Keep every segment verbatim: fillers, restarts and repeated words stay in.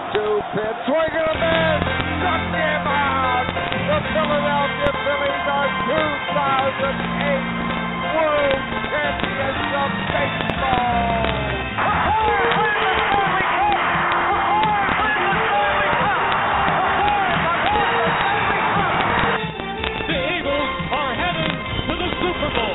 two pitch. Swing and a miss. Struck him out. The Philadelphia Phillies are two thousand eight World Champions of Baseball. The Eagles are heading to the Super Bowl.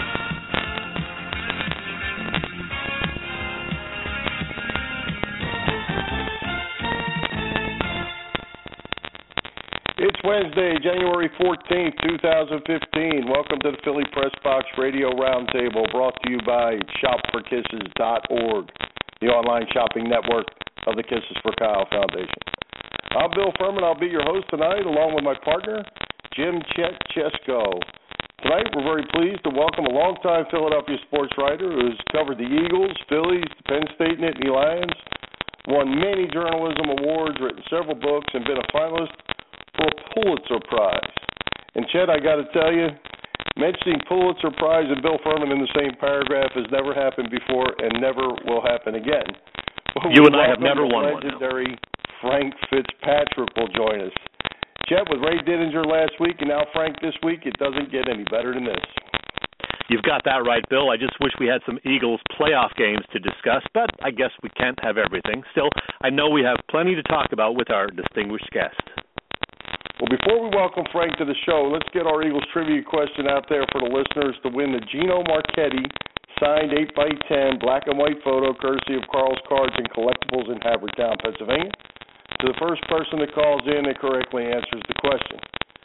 It's Wednesday, January fourteenth, twenty fifteen. Welcome to the Philly Press Box Radio Roundtable, brought to you by shop for kisses dot org, the online shopping network of the Kisses for Kyle Foundation. I'm Bill Furman. I'll be your host tonight, along with my partner, Jim Chet Chesko. Tonight, we're very pleased to welcome a longtime Philadelphia sports writer who's covered the Eagles, Phillies, the Penn State Nittany Lions, won many journalism awards, written several books, and been a finalist for a Pulitzer Prize. And Chet, I got to tell you, mentioning Pulitzer Prize and Bill Furman in the same paragraph has never happened before and never will happen again. Well, you and I have never won one. Legendary Frank Fitzpatrick will join us. Chet, with Ray Didinger last week and now Frank this week, it doesn't get any better than this. You've got that right, Bill. I just wish we had some Eagles playoff games to discuss, but I guess we can't have everything. Still, I know we have plenty to talk about with our distinguished guest. Well, before we welcome Frank to the show, let's get our Eagles trivia question out there for the listeners to win the Gino Marchetti signed eight by ten black and white photo courtesy of Carl's Cards and Collectibles in Havertown, Pennsylvania. To the first person that calls in that correctly answers the question.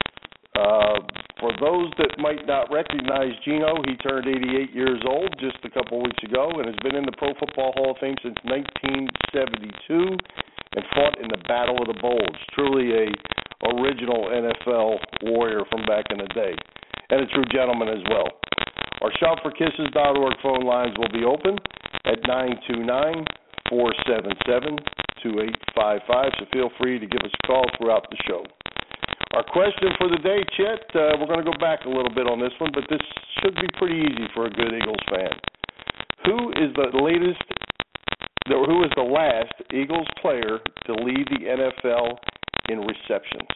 Uh, for those that might not recognize Gino, he turned eighty-eight years old just a couple weeks ago and has been in the Pro Football Hall of Fame since nineteen seventy-two and fought in the Battle of the Bulge. Truly a original N F L warrior from back in the day, and a true gentleman as well. Our shop for kisses dot org phone lines will be open at nine two nine, four seven seven, two eight five five, so feel free to give us a call throughout the show. Our question for the day, Chet, uh, we're going to go back a little bit on this one, but this should be pretty easy for a good Eagles fan. Who is the latest, who is the last Eagles player to lead the N F L in receptions?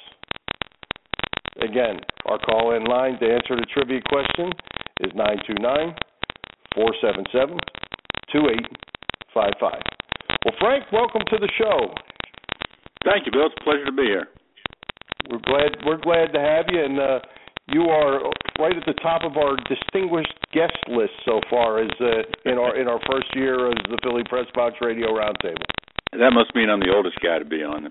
Again, our call-in line to answer the trivia question is nine two nine, four seven seven, two eight five five. Well, Frank, welcome to the show. Thank you, Bill. It's a pleasure to be here. We're glad we're glad to have you, and uh, you are right at the top of our distinguished guest list so far as uh, in our in our first year as the Philly Press Box Radio Roundtable. That must mean I'm the oldest guy to be on.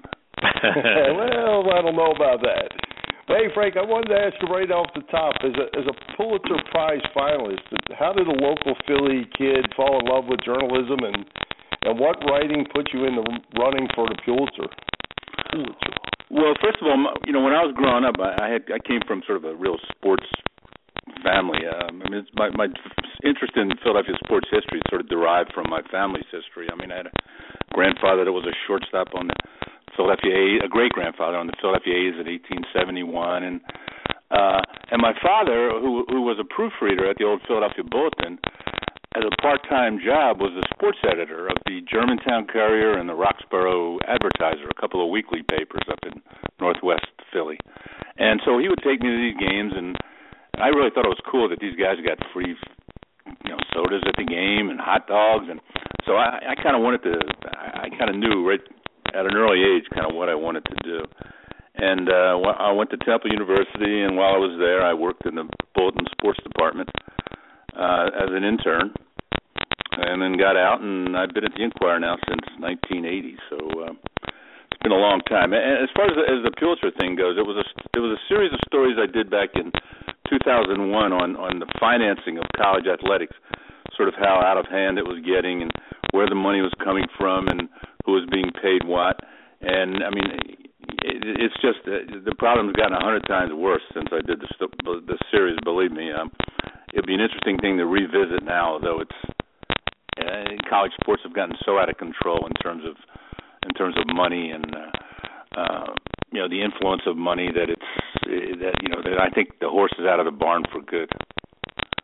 Well, I don't know about that. Hey, Frank, I wanted to ask you right off the top, as a as a Pulitzer Prize finalist, how did a local Philly kid fall in love with journalism, and and what writing put you in the running for the Pulitzer? Pulitzer. Well, first of all, you know, when I was growing up, I, I had I came from sort of a real sports family. Um, I mean, it's my my interest in Philadelphia sports history sort of derived from my family's history. I mean, I had a grandfather that was a shortstop on the Philadelphia A's, a great grandfather on the Philadelphia A's in eighteen seventy-one, and uh, and my father, who who was a proofreader at the old Philadelphia Bulletin, as a part-time job, was the sports editor of the Germantown Courier and the Roxborough Advertiser, a couple of weekly papers up in northwest Philly. And so he would take me to these games, and I really thought it was cool that these guys got free, you know, sodas at the game and hot dogs, and so I, I kind of wanted to, I kind of knew right at an early age kind of what I wanted to do. And uh, I went to Temple University, and while I was there, I worked in the Bulletin Sports Department uh, as an intern, and then got out, and I've been at the Inquirer now since nineteen eighty. So uh, it's been a long time. And as far as the, as the Pulitzer thing goes, it was a it was a series of stories I did back in two thousand one on on the financing of college athletics, sort of how out of hand it was getting, and where the money was coming from, and who was being paid what. And I mean, it, it's just uh, the problem's gotten a hundred times worse since I did the the series. Believe me, um, it'd be an interesting thing to revisit now, though it's. Uh, college sports have gotten so out of control in terms of in terms of money and uh, uh, you know the influence of money that it's that you know that I think the horse is out of the barn for good.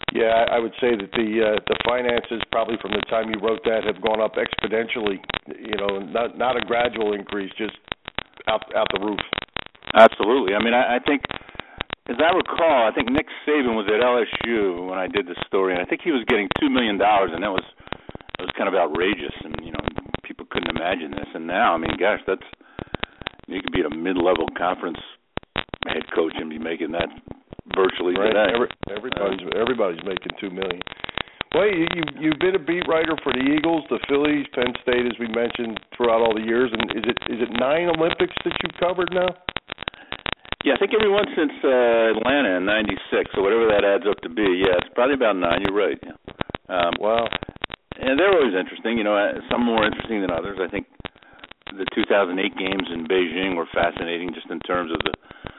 Yeah, I would say that the uh, the finances probably from the time you wrote that have gone up exponentially. You know, not not a gradual increase, just out out the roof. Absolutely. I mean, I, I think, as I recall, I think Nick Saban was at L S U when I did the story, and I think he was getting two million dollars, and that was that was kind of outrageous, and you know, people couldn't imagine this. And now, I mean, gosh, that's you could be at a mid-level conference head coach and be making that virtually right. today. Every, everybody's uh, everybody's making two million. Well, you, you you've been a beat writer for the Eagles, the Phillies, Penn State, as we mentioned throughout all the years. And is it is it nine Olympics that you've covered now? Yeah, I think every one since uh, Atlanta in ninety-six, so whatever that adds up to be. Yeah, it's probably about nine. You're right. Yeah. Um, wow. And they're always interesting. You know, some more interesting than others. I think the two thousand eight games in Beijing were fascinating, just in terms of the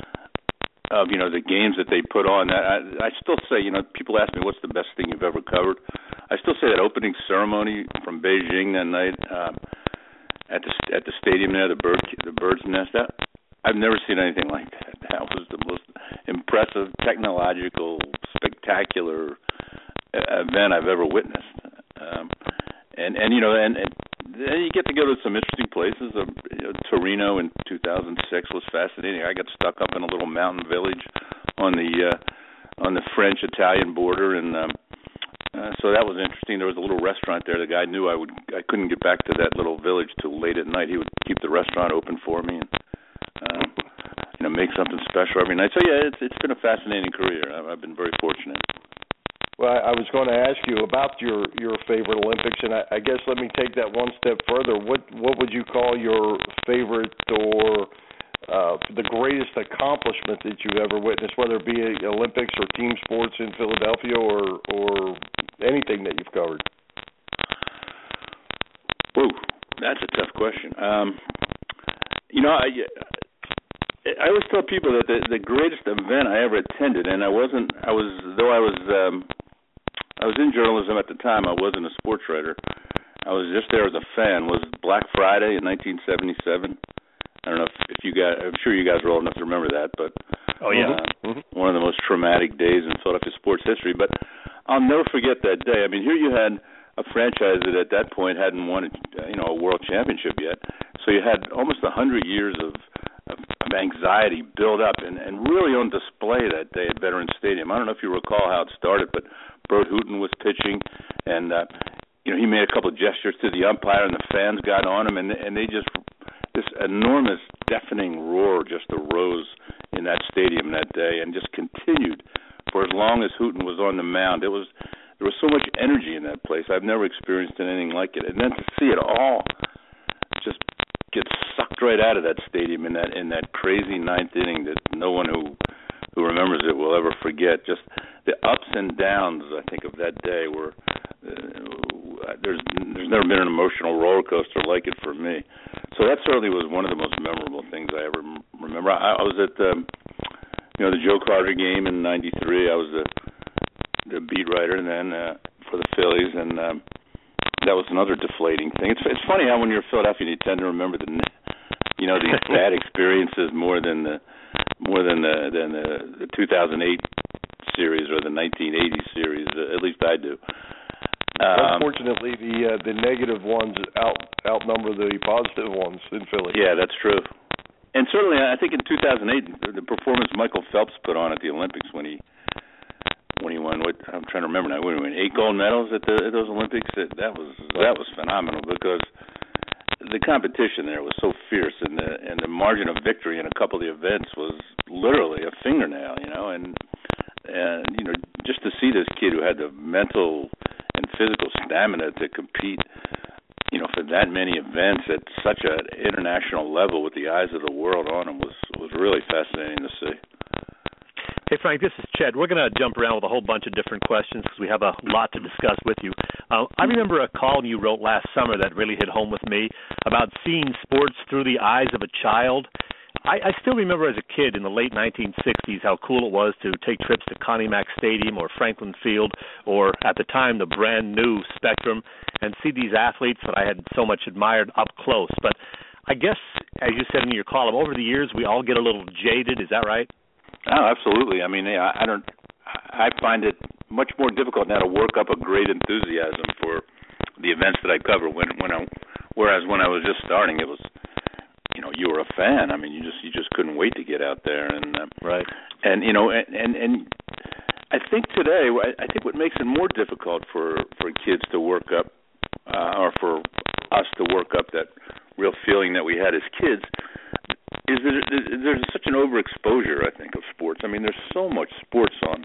of you know the games that they put on. I, I still say, you know, people ask me what's the best thing you've ever covered. I still say that opening ceremony from Beijing that night um, at the at the stadium there, the bird the bird's nest. That, I've never seen anything like that. That was the most impressive, technological, spectacular event I've ever witnessed. Um, and and you know and. and Then you get to go to some interesting places. Uh, you know, Torino in two thousand six was fascinating. I got stuck up in a little mountain village on the uh, on the French-Italian border, and um, uh, so that was interesting. There was a little restaurant there. The guy knew I would. I couldn't get back to that little village till late at night. He would keep the restaurant open for me, and uh, you know, make something special every night. So yeah, it's it's been a fascinating career. I've, I've been very fortunate. Well, I was going to ask you about your, your favorite Olympics, and I, I guess let me take that one step further. What what would you call your favorite or uh, the greatest accomplishment that you've ever witnessed, whether it be Olympics or team sports in Philadelphia or or anything that you've covered? Whoa, that's a tough question. Um, you know, I. I always tell people that the, the greatest event I ever attended, and I wasn't, I was, though I was, um, I was in journalism at the time, I wasn't a sports writer. I was just there as a fan, was Black Friday in nineteen seventy-seven. I don't know if, if you guys, I'm sure you guys are old enough to remember that, but oh yeah, uh, mm-hmm. one of the most traumatic days in Philadelphia sports history. But I'll never forget that day. I mean, here you had a franchise that at that point hadn't won, you know, a world championship yet. So you had almost a hundred years of of anxiety build up and, and really on display that day at Veterans Stadium. I don't know if you recall how it started, but Bert Hooton was pitching, and uh, you know he made a couple of gestures to the umpire, and the fans got on him, and and they just this enormous, deafening roar just arose in that stadium that day, and just continued for as long as Hooton was on the mound. It was there was so much energy in that place. I've never experienced anything like it, and then to see it all just get sucked right out of that stadium in that in that crazy ninth inning that no one who who remembers it will ever forget. Just the ups and downs, I think, of that day were uh, there's there's never been an emotional roller coaster like it for me. So that certainly was one of the most memorable things I ever remember. I, I was at the you know the Joe Carter game in ninety-three. I was the the beat writer then uh, for the Phillies, and um, that was another deflating thing. It's it's funny how when you're Philadelphia, you tend to remember the, you know, these bad experiences more than the more than the than the, the two thousand eight series or the nineteen eighty series. At least I do. Um, Unfortunately, the uh, the negative ones out outnumber the positive ones in Philly. Yeah, that's true. And certainly, I think in two thousand eight, the performance Michael Phelps put on at the Olympics when he. When he won, what I'm trying to remember now, when he won eight gold medals at, the, at those Olympics, it, that was that was phenomenal because the competition there was so fierce, and the and the margin of victory in a couple of the events was literally a fingernail, you know, and and you know just to see this kid who had the mental and physical stamina to compete, you know, for that many events at such an international level with the eyes of the world on him was was really fascinating to see. Hey, Frank, this is Ched. We're going to jump around with a whole bunch of different questions because we have a lot to discuss with you. Uh, I remember a column you wrote last summer that really hit home with me about seeing sports through the eyes of a child. I, I still remember as a kid in the late nineteen sixties how cool it was to take trips to Connie Mack Stadium or Franklin Field or, at the time, the brand new Spectrum and see these athletes that I had so much admired up close. But I guess, as you said in your column, over the years we all get a little jaded. Is that right? Oh, absolutely. I mean, I, I don't. I find it much more difficult now to work up a great enthusiasm for the events that I cover. When when I, whereas when I was just starting, it was, you know, you were a fan. I mean, you just you just couldn't wait to get out there and uh, right. And you know, and, and and I think today, I think what makes it more difficult for for kids to work up, uh, or for us to work up that real feeling that we had as kids, is that there's such an overexposure, I think, of sports. I mean, there's so much sports on,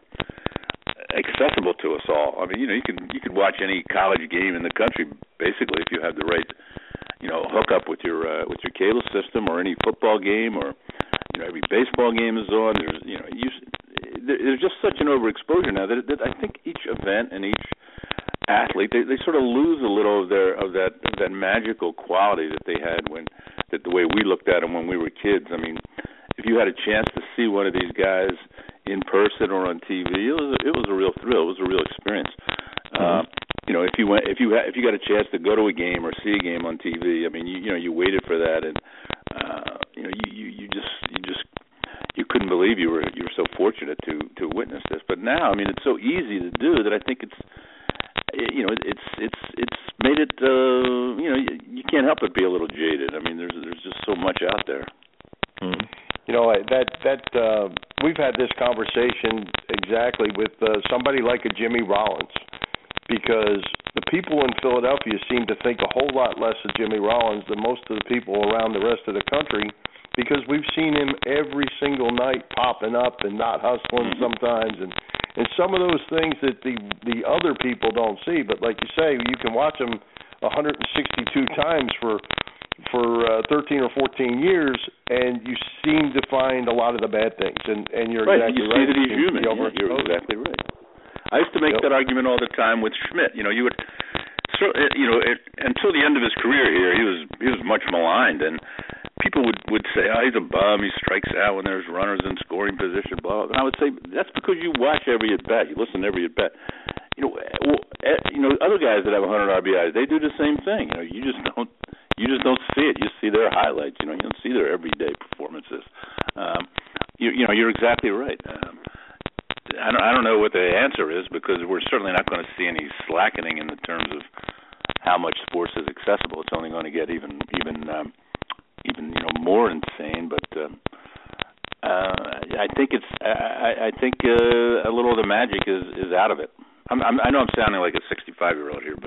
accessible to us all. I mean, you know, you can you can watch any college game in the country basically if you have the right, you know, hook up with your uh, with your cable system, or any football game, or you know, every baseball game is on. There's you know, you, there's just such an overexposure now that, that I think each event and each athlete they, they sort of lose a little of their of that of that magical quality that they had when that the way we looked at them when we were kids. I mean, if you had a chance to see one of these guys in person or on T V, it was it was a real thrill. It was a real experience. Mm-hmm. Uh, you know, if you went if you had, if you got a chance to go to a game or see a game on T V, I mean, you, you know, you waited for that, and uh, you know, you, you, you just you just you couldn't believe you were you were so fortunate to to witness this. But now, I mean, it's so easy to do that I think it's you know it's it's it's made it uh, you know you, you can't help but be a little jaded. I mean, there's there's just so much out there. Mm-hmm. You know, that that uh, we've had this conversation exactly with uh, somebody like a Jimmy Rollins, because the people in Philadelphia seem to think a whole lot less of Jimmy Rollins than most of the people around the rest of the country, because we've seen him every single night popping up and not hustling sometimes, and and some of those things that the the other people don't see. But like you say, you can watch him one hundred sixty-two times for for uh, thirteen or fourteen years, and you seem to find a lot of the bad things. And, and you're right. exactly you right. See that he's human. Yeah, you're exactly right. I used to make yep. that argument all the time with Schmidt. You know, you would, so, you know, it, until the end of his career here, he was he was much maligned, and people would, would say, "Oh, he's a bum. He strikes out when there's runners in scoring position." Blah. And I would say that's because you watch every at bat, you listen to every at bat. You know, well, you know, other guys that have one hundred R B Is, they do the same thing. You know, you just don't. You just don't see it. You see their highlights. You know, you don't see their everyday performances. Um, you, you know, you're exactly right. Um, I don't, I don't know what the answer is, because we're certainly not going to see any slackening in the terms of how much sports is accessible. It's only going to get even, even, um, even you know, more insane. But um, uh, I think it's. I, I think uh, a little of the magic is, is out of it. I'm, I'm, I know I'm sounding like a sixty-five-year-old here, but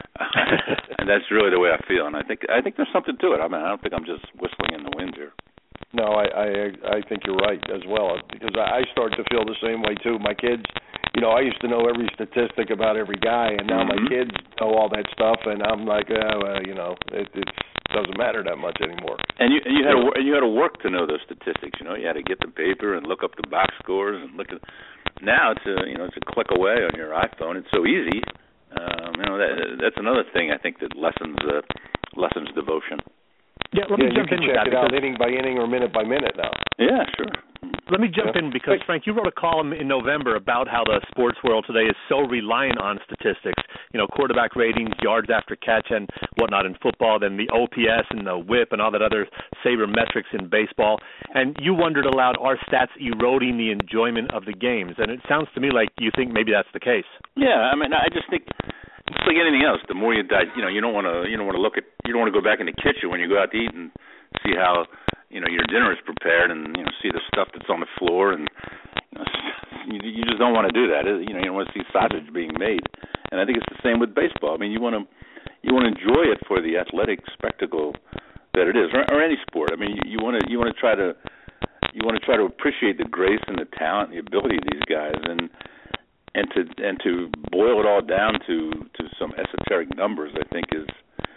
and that's really the way I feel. And I think I think there's something to it. I mean, I don't think I'm just whistling in the wind here. No, I, I I think you're right as well, because I started to feel the same way too. My kids, you know, I used to know every statistic about every guy, and now mm-hmm. my kids know all that stuff, and I'm like, oh, well, you know, it, it doesn't matter that much anymore. And you and you had to, and you had to work to know those statistics. You know, you had to get the paper and look up the box scores and look at. Now it's a you know it's a click away on your iPhone. It's so easy. Um, you know that that's another thing I think that lessens uh, lessens devotion. Yeah, let yeah, me jump you can in with check that. it out inning by inning or minute by minute now. Yeah, sure. Let me jump yeah. in because, Frank, you wrote a column in November about how the sports world today is so reliant on statistics. You know, quarterback ratings, yards after catch, and whatnot in football, then the O P S and the whip and all that other saber metrics in baseball. And you wondered aloud, are stats eroding the enjoyment of the games? And it sounds to me like you think maybe that's the case. Yeah, I mean, I just think it's like anything else. The more you die, you know, you don't want to, you don't want to look at, you don't want to go back in the kitchen when you go out to eat and see how, you know, your dinner is prepared, and you know, see the stuff that's on the floor, and you, know, you, you just don't want to do that. You know, you don't want to see sausage being made. And I think it's the same with baseball. I mean, you want to, you want to enjoy it for the athletic spectacle that it is, or, or any sport. I mean, you, you want to, you want to try to, you want to try to appreciate the grace and the talent and the ability of these guys, and. And to and to boil it all down to, to some esoteric numbers, I think is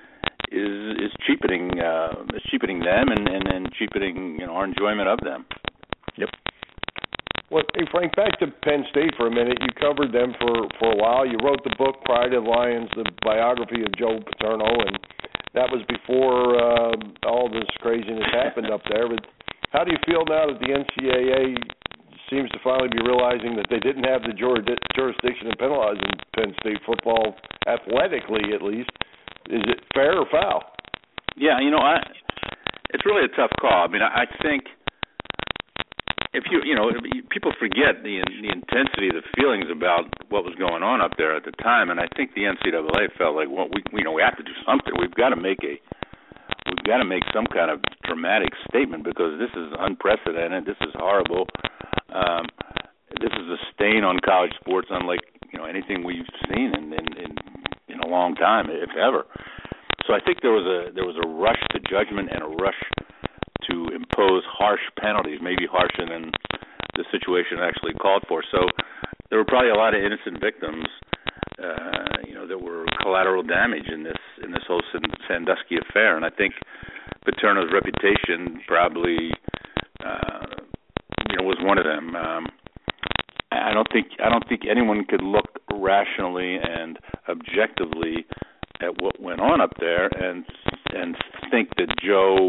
is is cheapening uh, is cheapening them and, and, and cheapening you know our enjoyment of them. Yep. Well, hey Frank, back to Penn State for a minute. You covered them for, for a while. You wrote the book Pride of the Lions, the biography of Joe Paterno, and that was before uh, all this craziness happened up there. But how do you feel now that the N C double A seems to finally be realizing that they didn't have the jurisdiction in penalizing Penn State football, athletically at least? Is it fair or foul? Yeah, you know, I, it's really a tough call. I mean, I, I think if you you know people forget the the intensity of the feelings about what was going on up there at the time, and I think the N C double A felt like, well, we you know we have to do something. We've got to make a we've got to make some kind of dramatic statement because this is unprecedented. This is horrible. Um, this is a stain on college sports, unlike you know anything we've seen in in, in in a long time, if ever. So I think there was a there was a rush to judgment and a rush to impose harsh penalties, maybe harsher than the situation actually called for. So there were probably a lot of innocent victims, uh, you know, that were collateral damage in this in this whole Sandusky affair. And I think Paterno's reputation probably, uh, you know, was one of them. Um, I don't think I don't think anyone could look rationally and objectively at what went on up there and and think that Joe,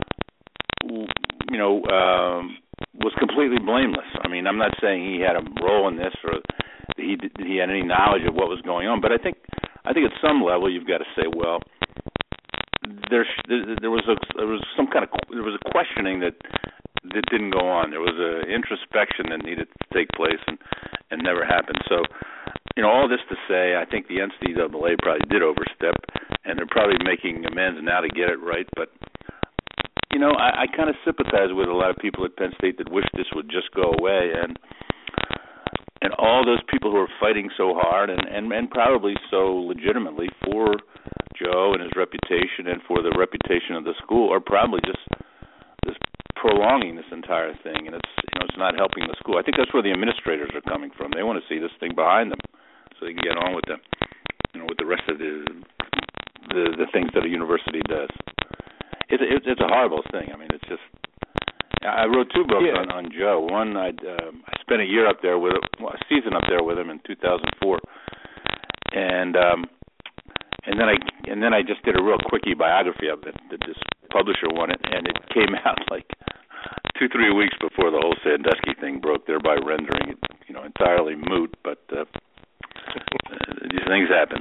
you know, um, was completely blameless. I mean, I'm not saying he had a role in this or he he had any knowledge of what was going on, but I think I think at some level you've got to say, well, there's there was a there was some kind of there was a questioning that that didn't go on. There was an introspection that needed to take place and and never happened. So, you know, all this to say, I think the N C double A probably did overstep, and they're probably making amends now to get it right. But, you know, I, I kind of sympathize with a lot of people at Penn State that wish this would just go away, and and all those people who are fighting so hard and, and, and probably so legitimately for Joe and his reputation and for the reputation of the school are probably just just prolonging this entire thing, and it's you know it's not helping the school. I think that's where the administrators are coming from. They want to see this thing behind them, so they can get on with the you know with the rest of the the, the things that a university does. It's it, it's a horrible thing. I mean, it's just. I wrote two books yeah. on, on Joe. One, I'd, uh, I spent a year up there with well, a season up there with him in two thousand four, and um, and then I and then I just did a real quickie biography of it that this publisher wanted, and it came out like two three weeks before the whole Sandusky thing broke, thereby rendering it you know entirely moot. But uh, these things happen.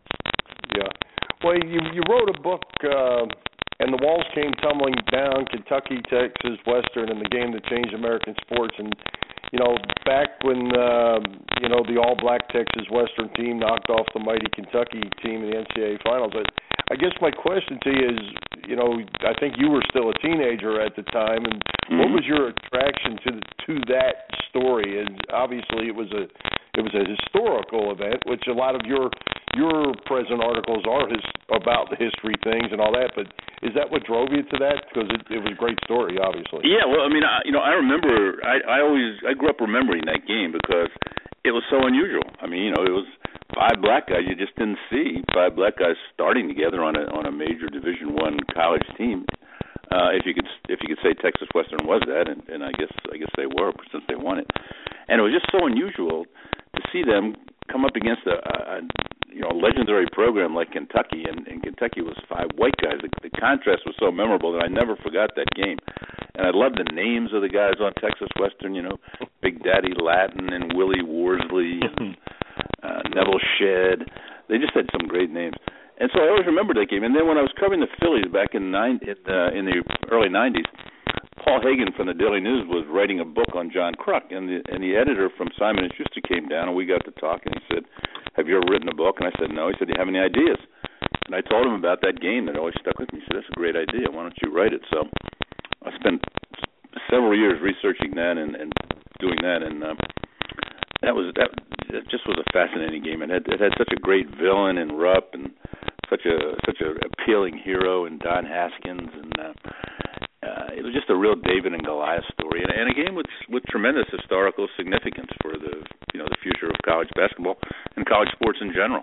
Yeah. Well, you you wrote a book. Uh... And the walls came tumbling down, Kentucky, Texas, Western, and the game that changed American sports. And, you know, back when, uh, you know, the all-black Texas Western team knocked off the mighty Kentucky team in the N C double A finals. I, I guess my question to you is, you know, I think you were still a teenager at the time, and mm-hmm. what was your attraction to the, to that story? And obviously it was a it was a historical event, which a lot of your your present articles are his, about the history things and all that, but is that what drove you to that? Because it, it was a great story, obviously. Yeah, well, I mean, I, you know, I remember, I, I always, I grew up remembering that game because it was so unusual. I mean, you know, it was five black guys. You just didn't see five black guys starting together on a on a major Division One college team. Uh, if you could, if you could say Texas Western was that, and, and I guess, I guess they were since they won it. And it was just so unusual to see them come up against a, a you know, a legendary program like Kentucky, and, and Kentucky was five white guys. The, the contrast was so memorable that I never forgot that game. And I love the names of the guys on Texas Western, you know, Big Daddy Latin and Willie Worsley and uh, Neville Shedd. They just had some great names. And so I always remember that game. And then when I was covering the Phillies back in, nine, in, uh, in the early nineties, Paul Hagen from the Daily News was writing a book on John Kruk, and the and the editor from Simon and Schuster came down, and we got to talk, and he said, "Have you ever written a book?" And I said, "No." He said, "Do you have any ideas?" And I told him about that game that always stuck with me. He said, "That's a great idea. Why don't you write it?" So I spent several years researching that and, and doing that, and uh, that was that. It just was a fascinating game. It had it had such a great villain in Rupp, and such a such a appealing hero in Don Haskins, and uh, uh, it was just a real David and Goliath story, and, and a game with with tremendous historical significance for the you know the future of college basketball and college sports in general.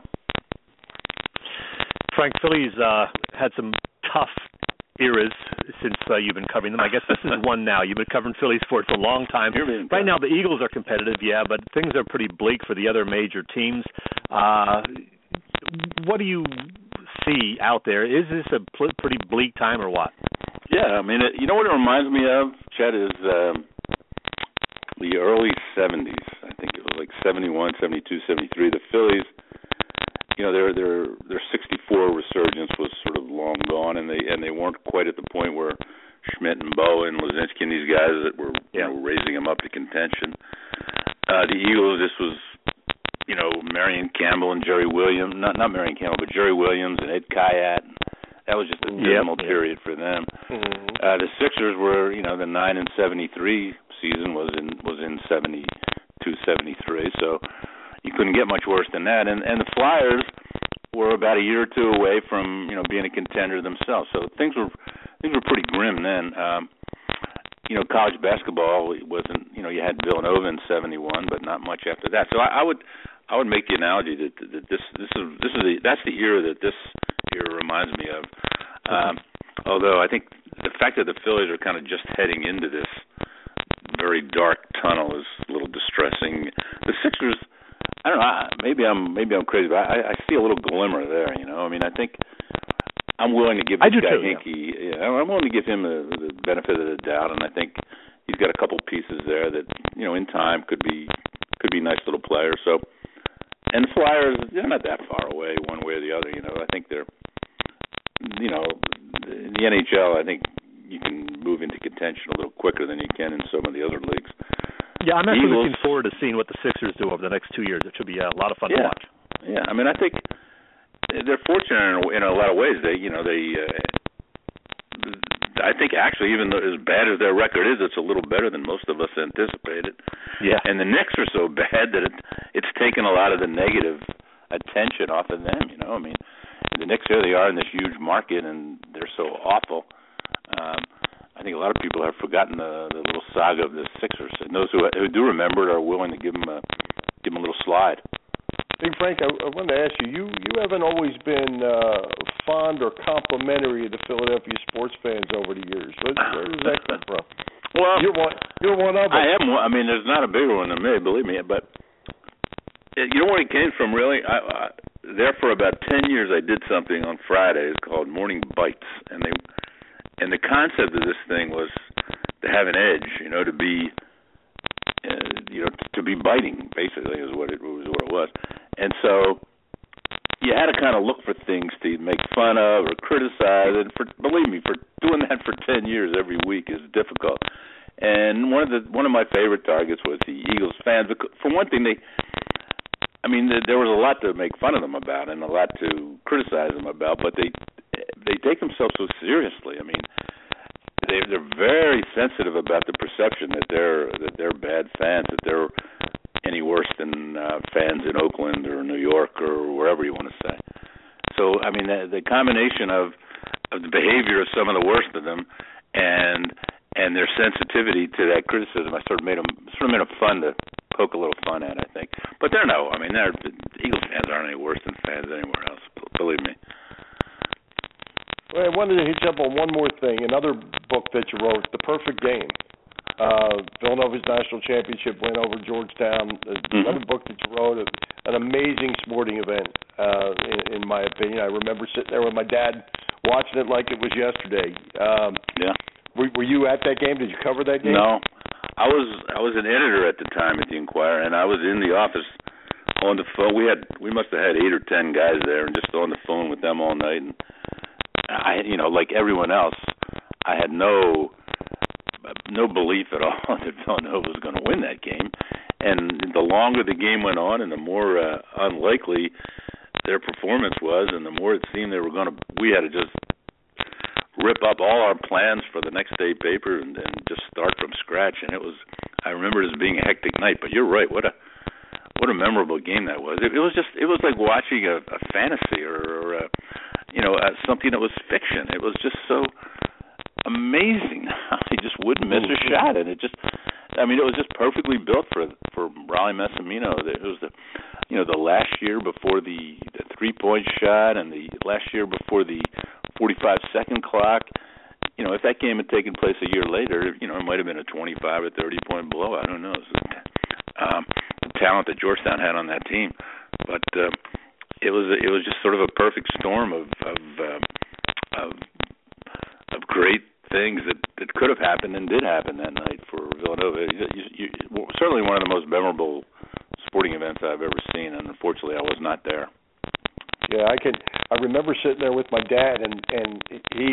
Frank, Phillies uh, had some tough eras since uh, you've been covering them. I guess this is one now. You've been covering Philly sports a long time. Right now, the Eagles are competitive, yeah, but things are pretty bleak for the other major teams. Uh, what do you see out there? Is this a pl- pretty bleak time or what? Yeah, I mean, it, you know what it reminds me of, Chet, is um, the early seventies. I think it was like seventy-one, seventy-two, seventy-three. The Phillies, you know, their their their sixty-four resurgence was sort of long gone, and they and they weren't quite at the point where Schmidt and Bowen, Lozinski, and these guys that were yeah. you know, raising them up to contention. Uh, the Eagles, this was, you know, Marion Campbell and Jerry Williams, not not Marion Campbell, but Jerry Williams and Ed Kayat. That was just a dismal yep, period yep. for them. Mm-hmm. Uh, the Sixers were, you know, the nine and seventy-three season was in was in seventy-two seventy-three, so you couldn't get much worse than that. And and the Flyers were about a year or two away from, you know, being a contender themselves. So things were things were pretty grim then. Um, you know, college basketball wasn't, you know, you had Villanova in seventy-one, but not much after that. So I, I would I would make the analogy that, that this this is this is the that's the era that this era reminds me of. Um, although I think the fact that the Phillies are kind of just heading into this very dark tunnel is a little distressing. The Sixers, I don't know. Maybe I'm maybe I'm crazy, but I, I see a little glimmer there. You know, I mean, I think I'm willing to give this guy too, Hinkie. Yeah. Yeah, I'm willing to give him the, the benefit of the doubt, and I think he's got a couple pieces there that, you know, in time could be could be nice little players. So, and the Flyers, they're not that far away one way or the other. You know, I think they're, you know, in the N H L, I think you can move into contention a little quicker than you can in some of the other leagues. Yeah, I'm actually Eagles, looking forward to seeing what the Sixers do over the next two years. It should be a lot of fun yeah, to watch. Yeah, I mean, I think they're fortunate in a, in a lot of ways. They, you know, they. Uh, I think actually, even though as bad as their record is, it's a little better than most of us anticipated. Yeah. And the Knicks are so bad that it, it's taken a lot of the negative attention off of them. You know, I mean, the Knicks, here they are in this huge market, and they're so awful. Um, I think a lot of people have forgotten the, the little saga of the Sixers, and those who, who do remember it are willing to give them a give them a little slide. Hey, Frank, I, I wanted to ask you, you, you haven't always been uh, fond or complimentary of the Philadelphia sports fans over the years. Where, where does that come from? Well, you're one, you're one of them. I am one. I mean, there's not a bigger one than me, believe me. But it, you know where it came from, really? I, I, there for about ten years, I did something on Fridays called Morning Bites, and they and the concept of this thing was to have an edge, you know, to be, uh, you know, to be biting, basically, is what it was. What it was. And so you had to kind of look for things to make fun of or criticize. And for believe me, for doing that for ten years every week is difficult. And one of the one of my favorite targets was the Eagles fans. Because for one thing, they, I mean, there was a lot to make fun of them about and a lot to criticize them about. But they they take themselves so seriously. I mean, they they're very sensitive about the perception that they're that they're bad fans, that they're any worse than uh, fans in Oakland or New York or wherever you want to say. So, I mean, the, the combination of, of the behavior of some of the worst of them and and their sensitivity to that criticism, I sort of made them sort of made them fun to poke a little fun at, I think. But they're no, I mean, they're the Eagles fans aren't any worse than fans anywhere else. Believe me. Well, I wanted to hit you up on one more thing. Another book that you wrote, The Perfect Game. Uh, Villanova's national championship win over Georgetown. Mm-hmm. Another book that you wrote, an amazing sporting event, uh, in, in my opinion. I remember sitting there with my dad watching it like it was yesterday. Um, yeah. Were, were you at that game? Did you cover that game? No, I was. I was an editor at the time at the Enquirer, and I was in the office on the phone. We had we must have had eight or ten guys there, and just on the phone with them all night. And I, you know, like everyone else, I had no. no belief at all that Villanova was going to win that game. And the longer the game went on and the more uh, unlikely their performance was and the more it seemed they were going to, we had to just rip up all our plans for the next day paper and, and just start from scratch. And it was, I remember it as being a hectic night, but you're right. What a, what a memorable game that was. It, it was just, it was like watching a, a fantasy or, or a, you know, uh, something that was fiction. It was just so amazing. He just wouldn't miss a shot, and it just, I mean, it was just perfectly built for for Rollie Massimino. It was the, you know, the last year before the, the three-point shot and the last year before the forty-five second clock. You know, if that game had taken place a year later, you know, it might have been a twenty-five or thirty point blowout. Who knows? Um, the talent that Georgetown had on that team, but uh, it was it was just sort of a perfect storm of of uh, of, of great things that, that could have happened and did happen that night for Villanova. You, you, you, certainly one of the most memorable sporting events I've ever seen, and unfortunately I was not there. Yeah, I can. I remember sitting there with my dad, and, and he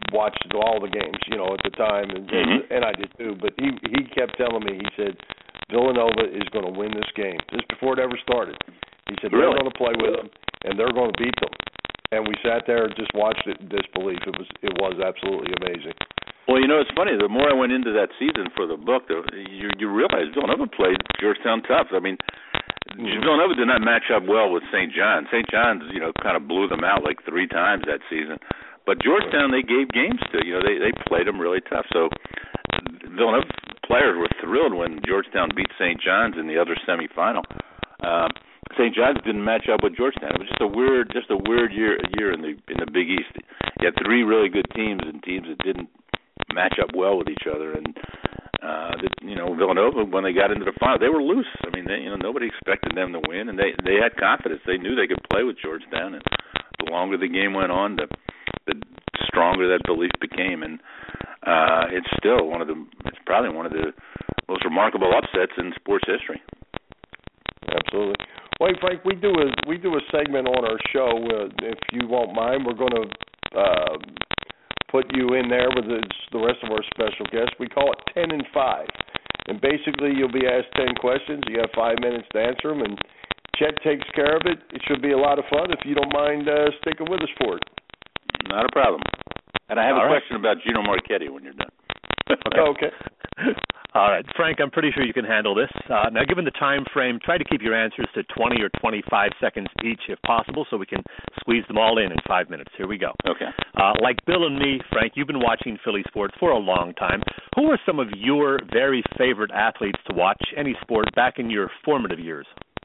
watched all the games, you know, at the time, and, mm-hmm. and I did too. But he he kept telling me, he said, Villanova is going to win this game. Just before it ever started, he said really? they're going to play with them and they're going to beat them. And we sat there and just watched it in disbelief. It was it was absolutely amazing. Well, you know, it's funny. The more I went into that season for the book, you you realize Villanova played Georgetown tough. I mean, mm-hmm. Villanova did not match up well with Saint John's. Saint John's, you know, kind of blew them out like three times that season. But Georgetown, they gave games to. You know, they they played them really tough. So Villanova players were thrilled when Georgetown beat Saint John's in the other semifinal. Um, Saint John's didn't match up with Georgetown. It was just a weird, just a weird year year in the in the Big East. You had three really good teams and teams that didn't match up well with each other. And uh, the, you know, Villanova, when they got into the final, they were loose. I mean, they, you know, nobody expected them to win, and they they had confidence. They knew they could play with Georgetown. And the longer the game went on, the the stronger that belief became. And uh, it's still one of the, it's probably one of the most remarkable upsets in sports history. Absolutely. Well, Frank, we do a we do a segment on our show. Uh, if you won't mind, we're going to uh, put you in there with the, the rest of our special guests. We call it ten and five, and basically you'll be asked ten questions. You have five minutes to answer them, and Chet takes care of it. It should be a lot of fun. If you don't mind uh, sticking with us for it. Not a problem. And I have All a right. question about Gino Marchetti when you're done. Okay. All right, Frank, I'm pretty sure you can handle this. Uh, now, given the time frame, try to keep your answers to twenty or twenty-five seconds each if possible so we can squeeze them all in in five minutes. Here we go. Okay. Uh, like Bill and me, Frank, you've been watching Philly sports for a long time. Who are some of your very favorite athletes to watch any sport back in your formative years?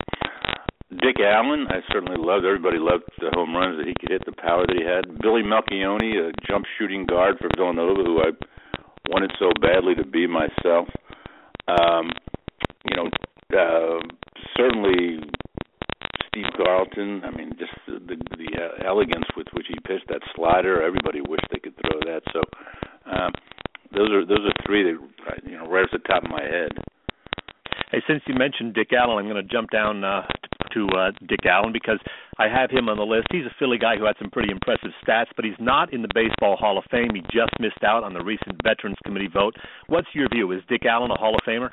Dick Allen, I certainly loved. Everybody loved the home runs that he could hit, the power that he had. Billy Melchioni, a jump shooting guard for Villanova, who I wanted so badly to be myself. Um, you know, uh, certainly Steve Carlton. I mean, just the the, the uh, elegance with which he pitched that slider. Everybody wished they could throw that. So um, those are those are three that, you know, right off the top of my head. Hey, since you mentioned Dick Allen, I'm going to jump down uh, to uh, Dick Allen because I have him on the list. He's a Philly guy who had some pretty impressive stats, but he's not in the Baseball Hall of Fame. He just missed out on the recent Veterans Committee vote. What's your view? Is Dick Allen a Hall of Famer?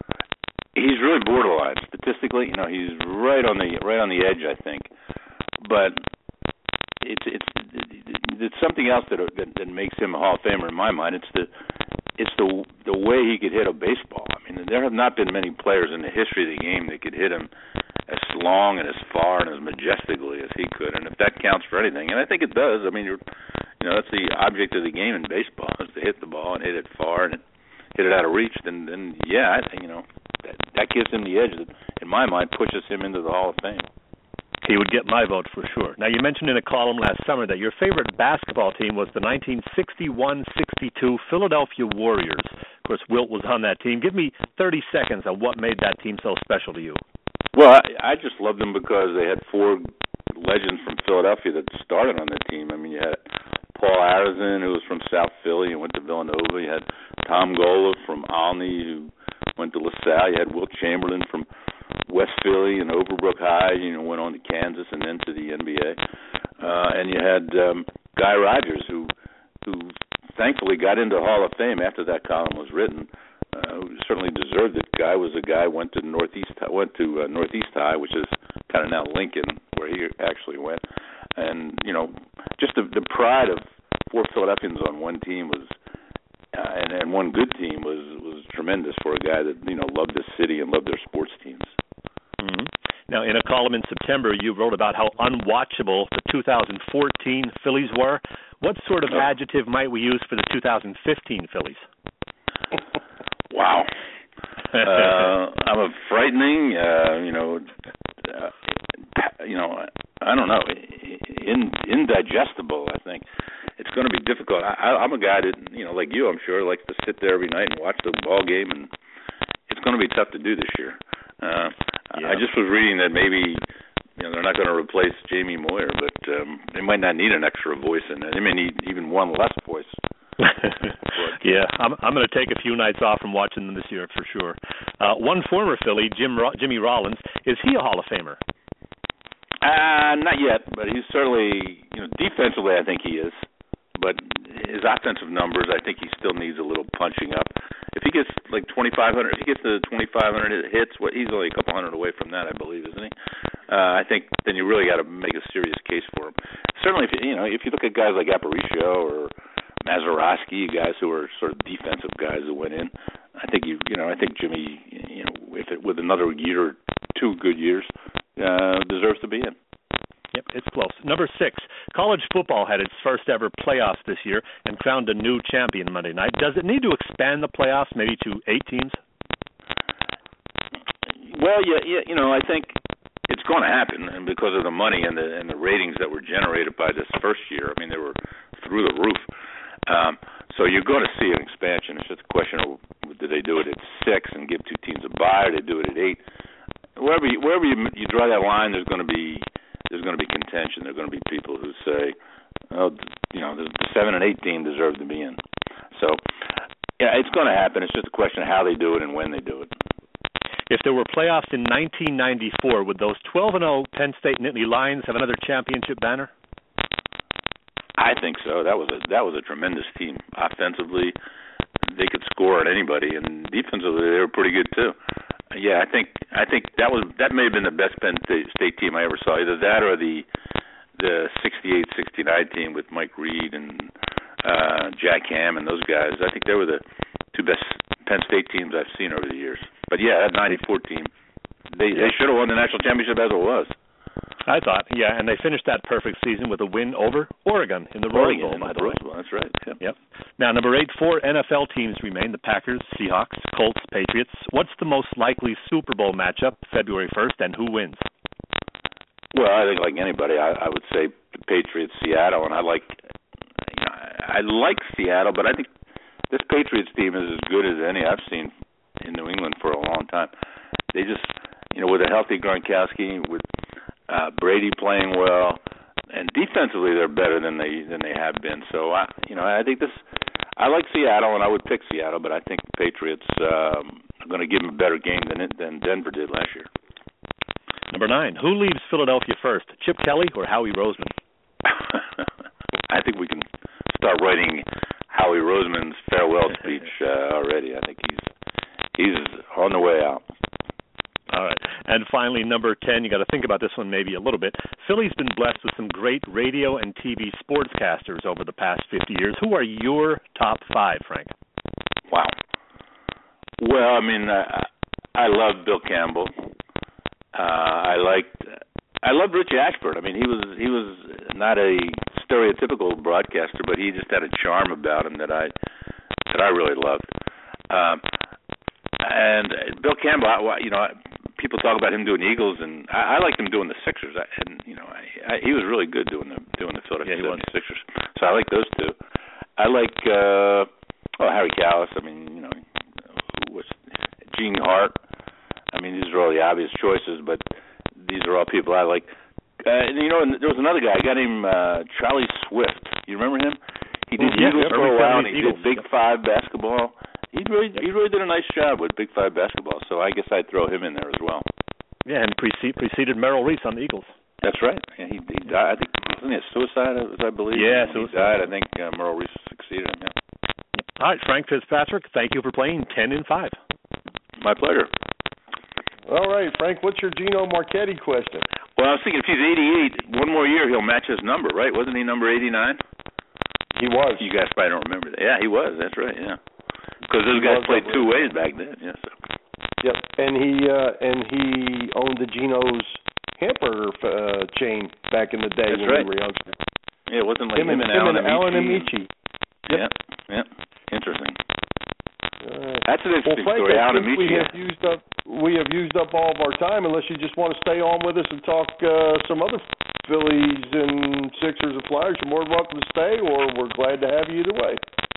He's really borderline statistically. You know, he's right on the right on the edge, I think. But it's it's it's something else that that, that makes him a Hall of Famer in my mind. It's the it's the the way he could hit a baseball. I mean, there have not been many players in the history of the game that could hit him as long and as far and as majestically as he could. And if that counts for anything, and I think it does. I mean, you're, you know, that's the object of the game in baseball, is to hit the ball and hit it far and hit it out of reach. Then, then yeah, I think, you know, that, that gives him the edge that, in my mind, pushes him into the Hall of Fame. He would get my vote for sure. Now, you mentioned in a column last summer that your favorite basketball team was the nineteen sixty-one sixty-two Philadelphia Warriors. Of course, Wilt was on that team. Give me thirty seconds on what made that team so special to you. Well, I, I just loved them because they had four legends from Philadelphia that started on that team. I mean, you had Paul Arizin, who was from South Philly and went to Villanova. You had Tom Gola from Olney, who went to LaSalle. You had Wilt Chamberlain from West Philly and Overbrook High, you know, went on to Kansas and then to the N B A. Uh, and you had um, Guy Rogers, who who thankfully got into the Hall of Fame after that column was written. Uh, who certainly deserved it. Guy was a guy went to Northeast went to uh, Northeast High, which is kind of now Lincoln, where he actually went. And you know, just the, the pride of four Philadelphians on one team was, uh, and, and one good team was was tremendous for a guy that, you know, loved the city and loved their sports teams. Mm-hmm. Now, in a column in September, you wrote about how unwatchable the two thousand fourteen Phillies were. What sort of oh. adjective might we use for the two thousand fifteen Phillies? Wow. uh, I'm a frightening, uh, you know, uh, you know, I don't know, in, indigestible, I think. It's going to be difficult. I, I'm a guy that, you know, like you, I'm sure, likes to sit there every night and watch the ball game, and it's going to be tough to do this year. Uh, yeah. I just was reading that maybe, you know, they're not going to replace Jamie Moyer, but um, they might not need an extra voice in it. They may need even one less voice. Yeah, I'm I'm going to take a few nights off from watching them this year for sure. Uh, one former Philly, Jim Ro- Jimmy Rollins, is he a Hall of Famer? Uh, not yet, but he's certainly, you know, defensively I think he is. but his offensive numbers, I think he still needs a little punching up. If he gets like twenty-five hundred, if he gets to twenty-five hundred hits, what he's only a couple hundred away from that, I believe, isn't he? Uh, I think then you really got to make a serious case for him. Certainly, if you, you know, if you look at guys like Aparicio or Mazeroski, guys who are sort of defensive guys who went in, I think you, you know, I think Jimmy, you know, if it, with another year or two good years, uh, deserves to be in. Yep, it's close. Number six, college football had its first ever playoffs this year and crowned a new champion Monday night. Does it need to expand the playoffs maybe to eight teams? Well, yeah, yeah, you know, I think it's going to happen, and because of the money and the and the ratings that were generated by this first year, I mean, they were through the roof. Um, so you're going to see an expansion. It's just a question of do they do it at six and give two teams a bye, or do they do it at eight? Wherever you, wherever you, you draw that line, there's going to be there's going to be contention. There are going to be people who say, oh, you know, the, the seven and eight team deserve to be in. So, yeah, it's going to happen. It's just a question of how they do it and when they do it. If there were playoffs in nineteen ninety-four, would those twelve and oh Penn State Nittany Lions have another championship banner? I think so. That was a that was a tremendous team. Offensively, they could score at anybody, and defensively, they were pretty good too. Yeah, I think I think that was that may have been the best Penn State team I ever saw. Either that or the the sixty-eight sixty-nine team with Mike Reed and uh, Jack Ham and those guys. I think they were the two best Penn State teams I've seen over the years. But yeah, that ninety-four team, they they should have won the national championship as it was. I thought, yeah, and they finished that perfect season with a win over Oregon in the Rose Bowl, by the way. That's right. Yep. yep. Now, number eight, four N F L teams remain, the Packers, Seahawks, Colts, Patriots. What's the most likely Super Bowl matchup February first, and who wins? Well, I think like anybody, I, I would say the Patriots, Seattle, and I like you know, I like Seattle, but I think this Patriots team is as good as any I've seen in New England for a long time. They just, you know, with a healthy Gronkowski, with Uh, Brady playing well, and defensively they're better than they than they have been. So I, you know, I think this. I like Seattle, and I would pick Seattle, but I think the Patriots um, are going to give them a better game than it, than Denver did last year. Number nine, who leaves Philadelphia first, Chip Kelly or Howie Roseman? I think we can start writing Howie Roseman's farewell speech uh, already. I think he's he's on the way out. All right. And finally, number ten, you got to think about this one maybe a little bit. Philly's been blessed with some great radio and T V sportscasters over the past fifty years. Who are your top five, Frank? Wow. Well, I mean, I, I love Bill Campbell. Uh, I liked, I loved Richie Ashburn. I mean, he was he was not a stereotypical broadcaster, but he just had a charm about him that I that I really loved. Um, and Bill Campbell, I, you know. People talk about him doing Eagles, and I, I liked him doing the Sixers. I, and you know, I, I, he was really good doing the doing the Philadelphia yeah, seventy-sixers. So I like those two. I like uh, oh Harry Callis. I mean, you know, who was Gene Hart. I mean, these are all the obvious choices, but these are all people I like. Uh, and you know, and there was another guy, a guy named uh, Charlie Swift. You remember him? He did yeah, Eagles yeah, for a while, and he Eagles. did Big Five basketball. He really, he really did a nice job with Big Five basketball, so I guess I'd throw him in there as well. Yeah, and precede, preceded Merrill Reese on the Eagles. That's right. Yeah, he, he died. I think wasn't he a suicide, as I believe. Yeah, when suicide. He died. I think uh, Merrill Reese succeeded him. Yeah. All right, Frank Fitzpatrick, thank you for playing ten and five. My pleasure. All right, Frank. What's your Gino Marchetti question? Well, I was thinking if he's eighty-eight, one more year he'll match his number, right? Wasn't he number eighty-nine? He was. You guys probably don't remember that. Yeah, he was. That's right. Yeah. Because those he guys played two right. ways back then. Yes. Yeah, so. Yep, and he uh, and he owned the Gino's hamburger uh, chain back in the day That's when right. we were youngsters. Yeah, it wasn't like him, him, and, and, him Alan and Alan Amici. Amici. Yep. Yeah, yeah, interesting. Uh, That's an interesting well, Frank, story. I Alan think Amici. we have used up we have used up all of our time. Unless you just want to stay on with us and talk uh, some other Phillies and Sixers and Flyers, you're more than welcome to stay, or we're glad to have you either way.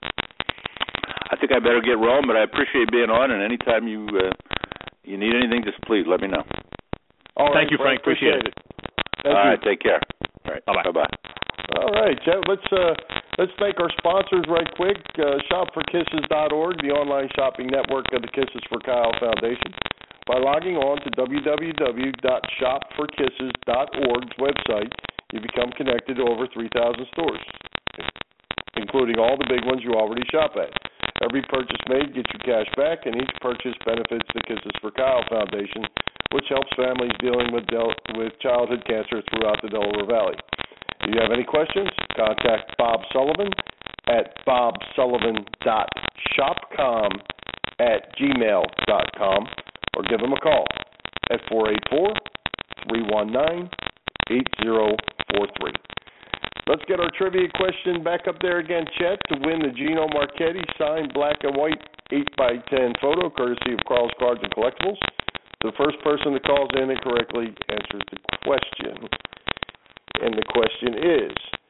I think I better get rolling, but I appreciate being on, and anytime you uh, you need anything, just please let me know. All right, Thank you, Frank. Appreciate, appreciate it. Thank All you. right, take care. All right, bye-bye. Bye-bye. All right, Chet, let's uh, let's thank our sponsors right quick. Uh, shop for kisses dot org, the online shopping network of the Kisses for Kyle Foundation. By logging on to w w w dot shop for kisses dot org's website, you become connected to over three thousand stores. including all the big ones you already shop at. Every purchase made gets you cash back, and each purchase benefits the Kisses for Kyle Foundation, which helps families dealing with del- with childhood cancer throughout the Delaware Valley. If you have any questions, contact Bob Sullivan at bob sullivan dot shopcom at gmail dot com or give him a call at four eight four, three one nine, eight zero four three. Let's get our trivia question back up there again, Chet, to win the Gino Marchetti signed black and white eight by ten photo, courtesy of Carl's Cards and Collectibles. The first person that calls in and correctly answers the question. And the question is,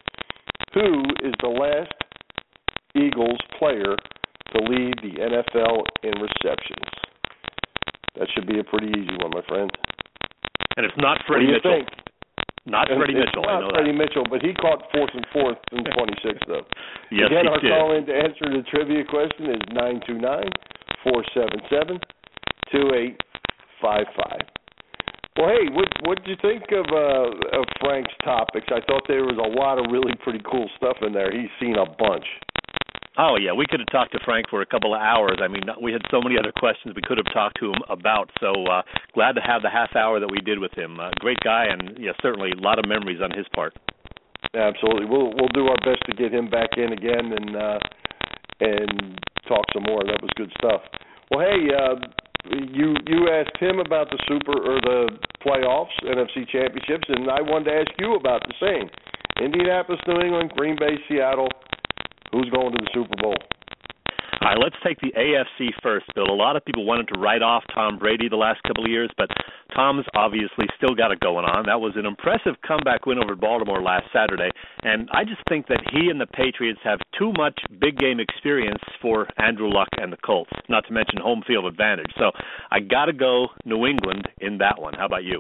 who is the last Eagles player to lead the N F L in receptions? That should be a pretty easy one, my friend. And it's not Freddie Mitchell. Mitchell. Not and Freddie it's Mitchell. Not I know Freddie that. Mitchell, but he caught fourth and fourth in twenty-six, though. Yes, Again, he our did. call in to answer the trivia question is nine two nine, four seven seven, two eight five five. Well, hey, what what did you think of uh, of Frank's topics? I thought there was a lot of really pretty cool stuff in there. He's seen a bunch. Oh, yeah, we could have talked to Frank for a couple of hours. I mean, we had so many other questions we could have talked to him about, so uh, glad to have the half hour that we did with him. Uh, great guy, and yeah, certainly a lot of memories on his part. Absolutely. We'll we'll do our best to get him back in again and uh, and talk some more. That was good stuff. Well, hey, uh, you you asked him about the Super or the playoffs, N F C championships, and I wanted to ask you about the same. Indianapolis, New England, Green Bay, Seattle. Who's going to the Super Bowl? All right, let's take the A F C first, Bill. A lot of people wanted to write off Tom Brady the last couple of years, but Tom's obviously still got it going on. That was an impressive comeback win over Baltimore last Saturday, and I just think that he and the Patriots have too much big game experience for Andrew Luck and the Colts, not to mention home field advantage. So I got to go New England in that one. How about you?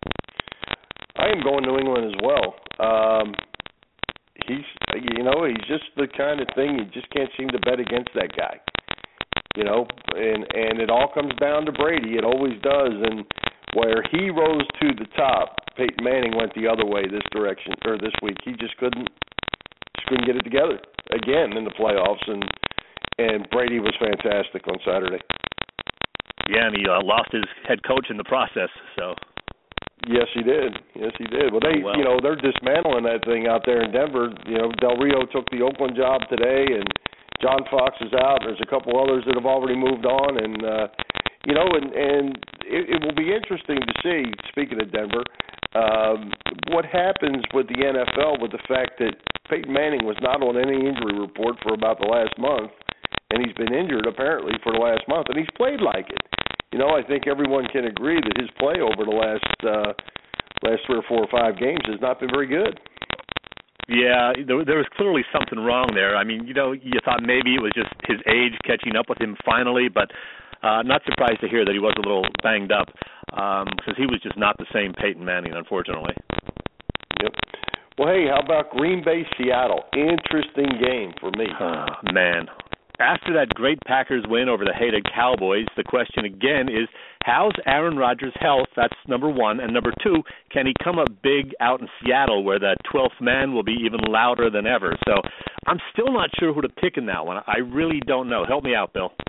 I am going New England as well. Um, he's, you know, he's just the kind of thing you just can't seem to bet against that guy. You know, and and it all comes down to Brady. It always does. And where he rose to the top, Peyton Manning went the other way this direction or this week. He just couldn't just couldn't get it together again in the playoffs. And and Brady was fantastic on Saturday. Yeah, and he uh, lost his head coach in the process. So. Yes, he did. Yes, he did. Well, they, oh, well. you know, they're dismantling that thing out there in Denver. You know, Del Rio took the Oakland job today, and John Fox is out. There's a couple others that have already moved on, and uh, you know, and and it, it will be interesting to see. Speaking of Denver, um, what happens with the N F L with the fact that Peyton Manning was not on any injury report for about the last month, and he's been injured apparently for the last month, and he's played like it. You know, I think everyone can agree that his play over the last uh, last three or four or five games has not been very good. Yeah, there, there was clearly something wrong there. I mean, you know, you thought maybe it was just his age catching up with him finally, but uh, not surprised to hear that he was a little banged up because um, he was just not the same Peyton Manning, unfortunately. Yep. Well, hey, how about Green Bay, Seattle? Interesting game for me. Oh, man. After that great Packers win over the hated Cowboys, the question again is, how's Aaron Rodgers' health? That's number one. And number two, can he come up big out in Seattle where the twelfth man will be even louder than ever? So I'm still not sure who to pick in that one. I really don't know. Help me out, Bill.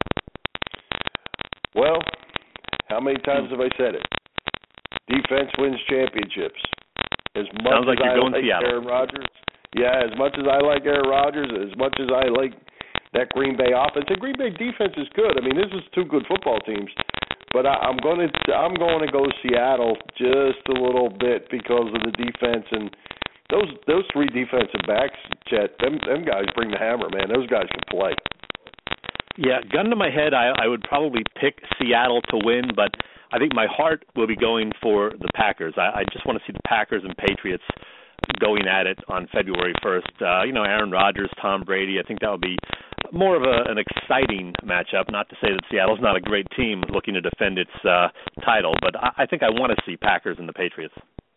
Well, how many times have I said it? Defense wins championships. As much Sounds like as you're I going like Seattle. Aaron Rodgers, yeah, as much as I like Aaron Rodgers, as much as I like that Green Bay offense. The Green Bay defense is good. I mean, this is two good football teams, but I, I'm going to I'm going to go Seattle just a little bit because of the defense and those those three defensive backs. Chet, them them guys bring the hammer, man. Those guys can play. Yeah, gun to my head, I, I would probably pick Seattle to win, but I think my heart will be going for the Packers. I, I just want to see the Packers and Patriots going at it on February first. Uh, you know, Aaron Rodgers, Tom Brady, I think that would be more of a, an exciting matchup. Not to say that Seattle's not a great team looking to defend its uh, title, but I, I think I want to see Packers and the Patriots.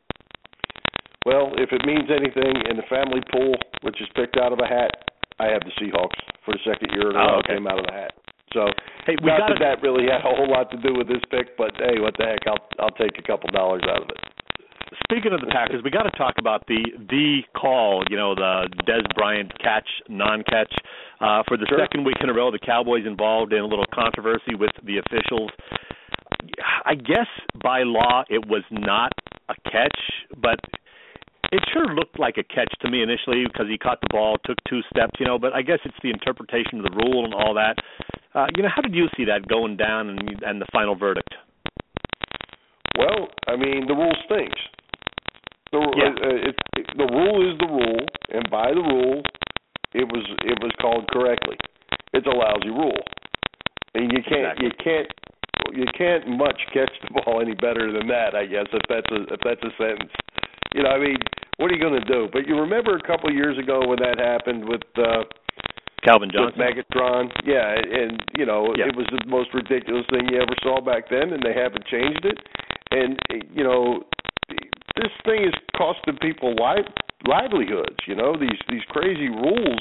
Well, if it means anything, in the family pool, which is picked out of a hat, I have the Seahawks for the second year in a row. Oh, okay. Came out of the hat. So, hey, we not gotta, that that really had a whole lot to do with this pick, but hey, what the heck? I'll I'll take a couple dollars out of it. speaking of the Packers, we got to talk about the the call. You know, the Dez Bryant catch, non-catch. Uh, for the sure. second week in a row, the Cowboys involved in a little controversy with the officials. I guess by law it was not a catch, but it sure looked like a catch to me initially because he caught the ball, took two steps, you know, but I guess it's the interpretation of the rule and all that. Uh, you know, how did you see that going down and, and the final verdict? Well, I mean, the rule stinks. The, yeah. uh, it, it, the rule is the rule, and by the rule, it was it was called correctly. It's a lousy rule, and you can't exactly. you can't you can't much catch the ball any better than that. I guess if that's a if that's a sentence, you know, I mean, what are you going to do? But you remember a couple of years ago when that happened with uh, Calvin Johnson, with Megatron, yeah, and you know, yeah. it was the most ridiculous thing you ever saw back then, and they haven't changed it. And you know, this thing is costing people li- livelihoods. You know, these these crazy rules.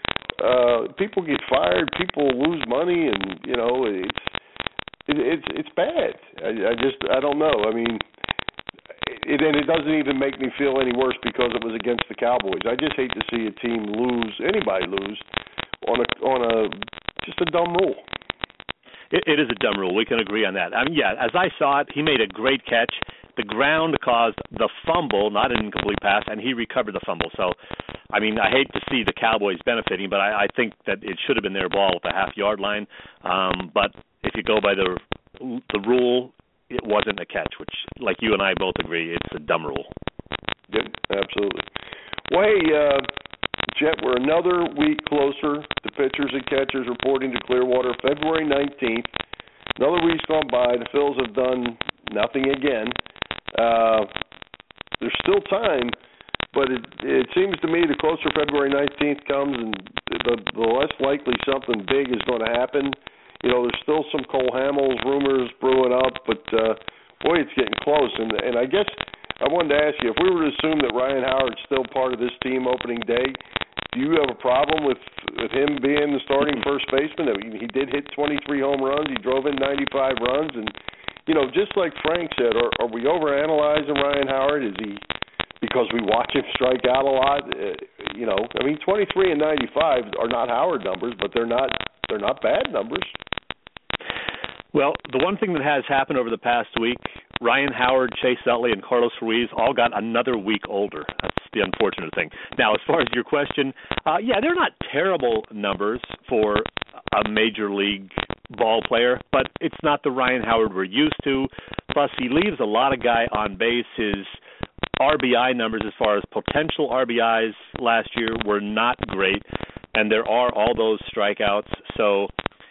Uh, people get fired. People lose money, and you know, it's it, it's it's bad. I, I just I don't know. I mean, it, and it doesn't even make me feel any worse because it was against the Cowboys. I just hate to see a team lose, anybody lose, on a on a just a dumb rule. It, it is a dumb rule. We can agree on that. I mean, yeah, as I saw it, he made a great catch. The ground caused the fumble, not an incomplete pass, and he recovered the fumble. So, I mean, I hate to see the Cowboys benefiting, but I, I think that it should have been their ball at the half-yard line. Um, but if you go by the the rule, it wasn't a catch, which, like you and I both agree, it's a dumb rule. Yep, absolutely. Well, hey, uh, Jet, we're another week closer to pitchers and catchers reporting to Clearwater February nineteenth. Another week's gone by. The Phils have done nothing again. Uh, there's still time, but it, it seems to me the closer February nineteenth comes and the, the less likely something big is going to happen. You know, there's still some Cole Hamels rumors brewing up, but, uh, boy, it's getting close. And, and I guess I wanted to ask you, if we were to assume that Ryan Howard's still part of this team opening day, do you have a problem with, with him being the starting first baseman? I mean, he did hit twenty-three home runs. He drove in ninety-five runs. And, you know, just like Frank said, are, are we overanalyzing Ryan Howard? Is he because we watch him strike out a lot? Uh, you know, I mean, twenty-three and ninety-five are not Howard numbers, but they're not they're not bad numbers. Well, the one thing that has happened over the past week, Ryan Howard, Chase Utley, and Carlos Ruiz all got another week older. That's the unfortunate thing. Now, as far as your question, uh, yeah, they're not terrible numbers for a major league ball player, but it's not the Ryan Howard we're used to. Plus, he leaves a lot of guy on base. His R B I numbers as far as potential R B Is last year were not great, and there are all those strikeouts. So,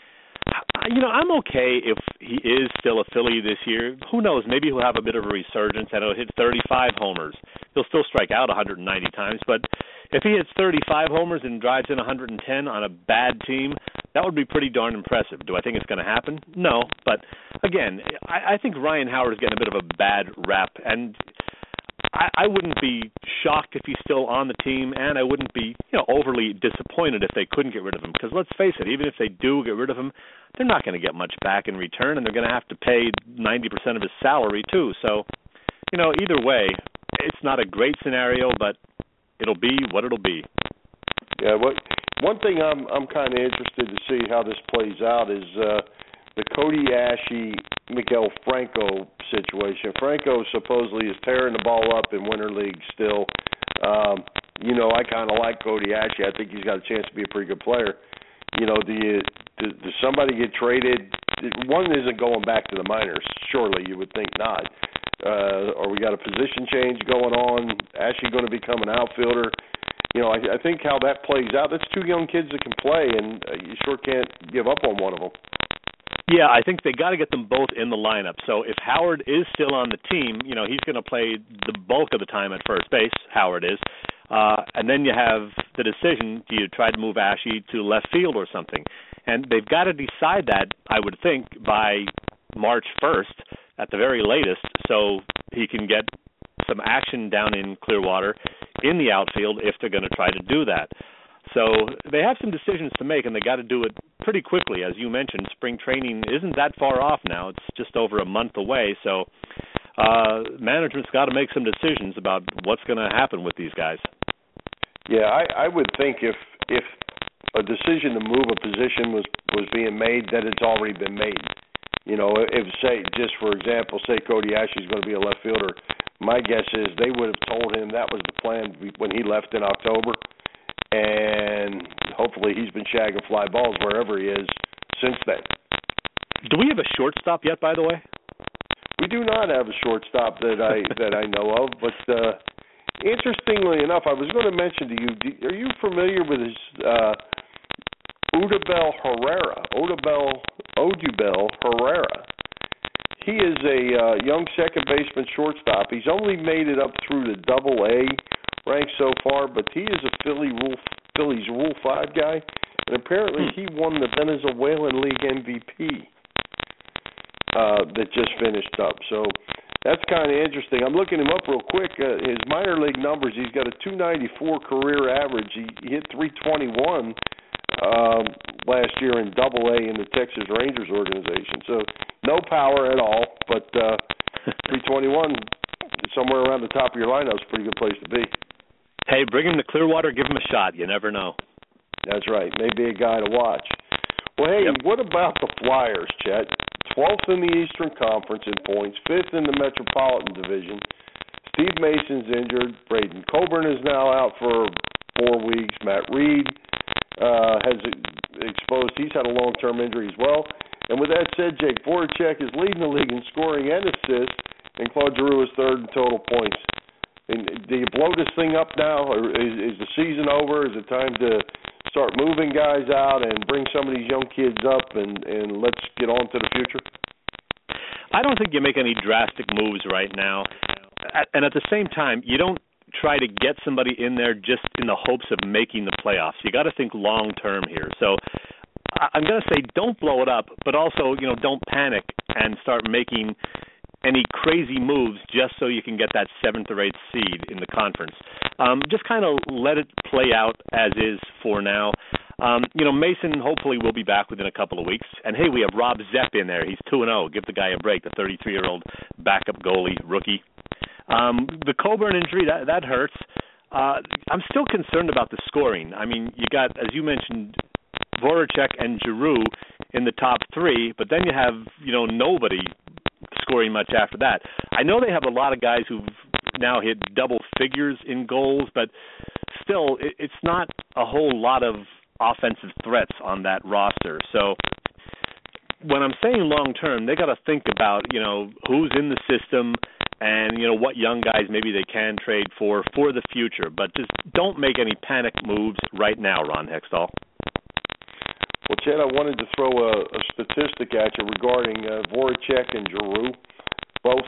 you know, I'm okay if he is still a Philly this year. Who knows? Maybe he'll have a bit of a resurgence and he'll hit thirty-five homers. He'll still strike out one hundred ninety times, but if he hits thirty-five homers and drives in one hundred ten on a bad team, that would be pretty darn impressive. Do I think it's going to happen? No, but again, I, I think Ryan Howard is getting a bit of a bad rap, and I, I wouldn't be shocked if he's still on the team, and I wouldn't be, you know, overly disappointed if they couldn't get rid of him. Because let's face it, even if they do get rid of him, they're not going to get much back in return, and they're going to have to pay ninety percent of his salary too. So, you know, either way, it's not a great scenario, but it'll be what it'll be. Yeah, what one thing I'm I'm kind of interested to see how this plays out is uh, the Cody Asche, Miguel Franco situation. Franco supposedly is tearing the ball up in winter league still. Um, you know, I kind of like Cody Asche. I think he's got a chance to be a pretty good player. You know, do you, do, does somebody get traded? One isn't going back to the minors. Surely, you would think not. Uh, or we got a position change going on. Ashe going to become an outfielder. You know, I, I think how that plays out. That's two young kids that can play, and uh, you sure can't give up on one of them. Yeah, I think they got to get them both in the lineup. So if Howard is still on the team, you know, he's going to play the bulk of the time at first base. Howard is. Uh, and then you have the decision, do you try to move Ashe to left field or something? And they've got to decide that, I would think, by March first at the very latest, so he can get some action down in Clearwater in the outfield if they're going to try to do that. So they have some decisions to make, and they got to do it pretty quickly. As you mentioned, spring training isn't that far off now. It's just over a month away. So uh, management's got to make some decisions about what's going to happen with these guys. Yeah, I, I would think if if a decision to move a position was, was being made, that it's already been made. You know, if, say, just for example, say Cody Ashley's going to be a left fielder, my guess is they would have told him that was the plan when he left in October, and hopefully he's been shagging fly balls wherever he is since then. Do we have a shortstop yet, by the way? We do not have a shortstop that I that I know of, but uh, interestingly enough, I was going to mention to you, do, are you familiar with his uh, Odubel Herrera? Odubel, Odubel Herrera. He is a uh, young second baseman shortstop. He's only made it up through the Double A rank so far, but he is a Philly Rule Phillies Rule Five guy, and apparently he won the Venezuelan League M V P uh, that just finished up. So that's kind of interesting. I'm looking him up real quick. Uh, his minor league numbers: he's got a two ninety-four career average. He, he hit three twenty-one um, last year in Double A in the Texas Rangers organization. So no power at all, but uh, three twenty-one somewhere around the top of your lineup is a pretty good place to be. Hey, bring him to Clearwater, give him a shot. You never know. That's right. Maybe a guy to watch. Well, hey, yep. What about the Flyers, Chet? twelfth in the Eastern Conference in points, fifth in the Metropolitan Division. Steve Mason's injured. Braden Coburn is now out for four weeks. Matt Reed uh, has exposed. He's had a long-term injury as well. And with that said, Jake Voracek is leading the league in scoring and assists, and Claude Giroux is third in total points. And do you blow this thing up now, or is, is the season over? Is it time to start moving guys out and bring some of these young kids up and, and let's get on to the future? I don't think you make any drastic moves right now. And at the same time, you don't try to get somebody in there just in the hopes of making the playoffs. You got to think long term here. So I'm going to say don't blow it up, but also, you know, don't panic and start making any crazy moves just so you can get that seventh or eighth seed in the conference. Um, just kind of let it play out as is for now. Um, you know, Mason hopefully will be back within a couple of weeks. And, hey, we have Rob Zepp in there. He's two and oh. Give the guy a break, the thirty-three-year-old backup goalie, rookie. Um, the Coburn injury, that, that hurts. Uh, I'm still concerned about the scoring. I mean, you got, as you mentioned, Voracek and Giroux in the top three, but then you have, you know, nobody scoring much after that. I know they have a lot of guys who've now hit double figures in goals, but still, it, it's not a whole lot of offensive threats on that roster. So when I'm saying long term, they got to think about, you know, who's in the system and, you know, what young guys maybe they can trade for for the future. But just don't make any panic moves right now, Ron Hextall. Well, Chet, I wanted to throw a, a statistic at you regarding uh, Voracek and Giroux, both,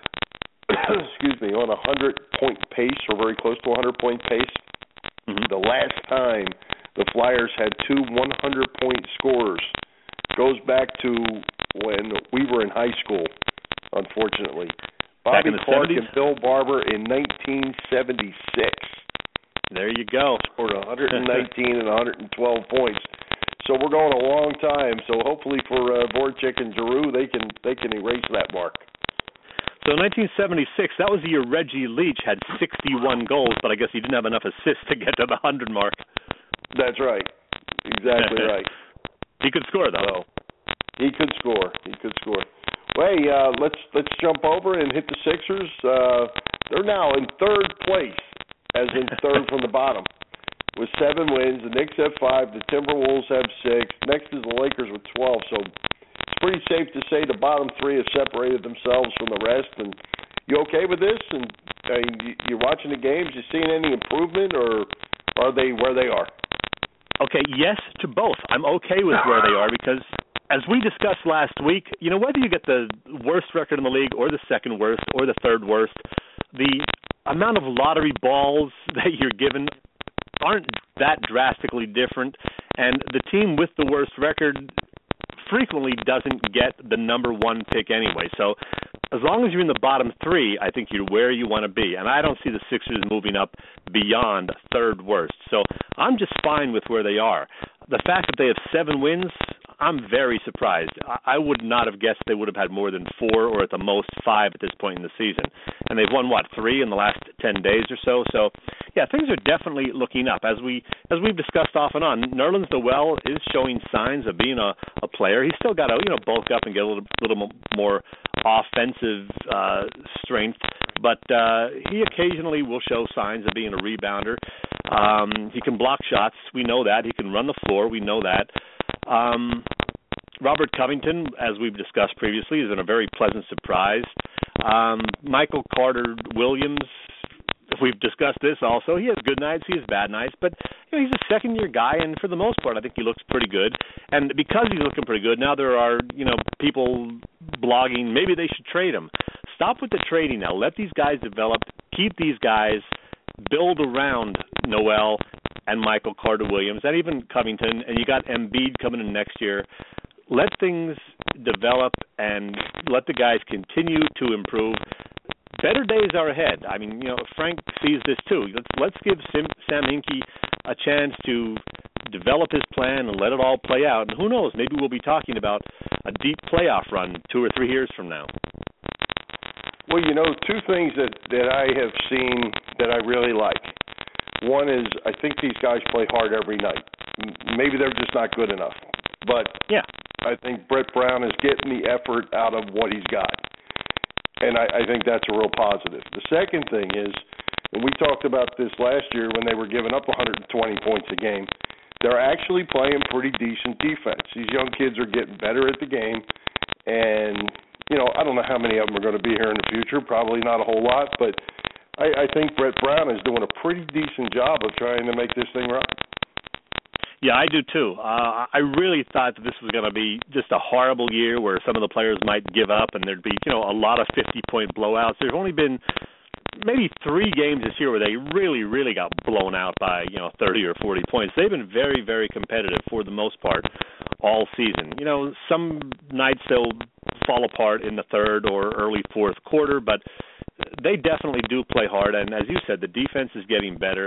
excuse me, on a hundred-point pace or very close to a hundred-point pace. Mm-hmm. The last time the Flyers had two hundred-point scorers goes back to when we were in high school, unfortunately. Bobby Clark and Bill Barber in nineteen seventy-six. There you go. Scored one hundred nineteen and one hundred twelve points. So we're going a long time. So hopefully for uh, Voracek and Giroux, they can they can erase that mark. So in nineteen seventy-six, that was the year Reggie Leach had sixty-one goals, but I guess he didn't have enough assists to get to the one hundred mark. That's right. Exactly right. He could score, though. So, he could score. He could score. Well, hey, uh, let's let's jump over and hit the Sixers. Uh, they're now in third place, as in third from the bottom, with seven wins. The Knicks have five. The Timberwolves have six. Next is the Lakers with twelve. So it's pretty safe to say the bottom three have separated themselves from the rest. And you okay with this? And I mean, you're watching the games. You seeing any improvement, or are they where they are? Okay, yes to both. I'm okay with where they are because, as we discussed last week, you know, whether you get the worst record in the league or the second worst or the third worst, the amount of lottery balls that you're given aren't that drastically different, and the team with the worst record frequently doesn't get the number one pick anyway. So as long as you're in the bottom three, I think you're where you want to be, and I don't see the Sixers moving up beyond third worst. So I'm just fine with where they are. The fact that they have seven wins, I'm very surprised. I would not have guessed they would have had more than four or at the most five at this point in the season. And they've won, what, three in the last ten days or so? So, yeah, things are definitely looking up. As, we, as we've discussed off and on, Nerlens Noel is showing signs of being a, a player. He's still got to, you know, bulk up and get a little, little more offensive uh, strength. But uh, he occasionally will show signs of being a rebounder. Um, he can block shots. We know that. He can run the floor. We know that. Um, Robert Covington, as we've discussed previously, has been a very pleasant surprise. Um, Michael Carter-Williams, we've discussed this also. He has good nights, he has bad nights, but you know, he's a second-year guy, and for the most part, I think he looks pretty good. And because he's looking pretty good, now there are you know people blogging, maybe they should trade him. Stop with the trading now. Let these guys develop. Keep these guys. Build around Noel and Michael Carter-Williams and even Covington, and you got Embiid coming in next year. Let things develop and let the guys continue to improve. Better days are ahead. I mean, you know, Frank sees this too. Let's, let's give Sim, Sam Hinkie a chance to develop his plan and let it all play out. And who knows, maybe we'll be talking about a deep playoff run two or three years from now. Well, you know, two things that, that I have seen that I really like. One is I think these guys play hard every night. Maybe they're just not good enough. But yeah, I think Brett Brown is getting the effort out of what he's got. And I, I think that's a real positive. The second thing is, and we talked about this last year when they were giving up one hundred twenty points a game, they're actually playing pretty decent defense. These young kids are getting better at the game, and you know, I don't know how many of them are going to be here in the future, probably not a whole lot, but I, I think Brett Brown is doing a pretty decent job of trying to make this thing right. Yeah, I do too. Uh, I really thought that this was going to be just a horrible year where some of the players might give up and there'd be, you know, a lot of fifty-point blowouts. There's only been maybe three games this year where they really, really got blown out by, you know, thirty or forty points. They've been very, very competitive for the most part all season. You know, some nights they'll fall apart in the third or early fourth quarter, but they definitely do play hard. And as you said, the defense is getting better.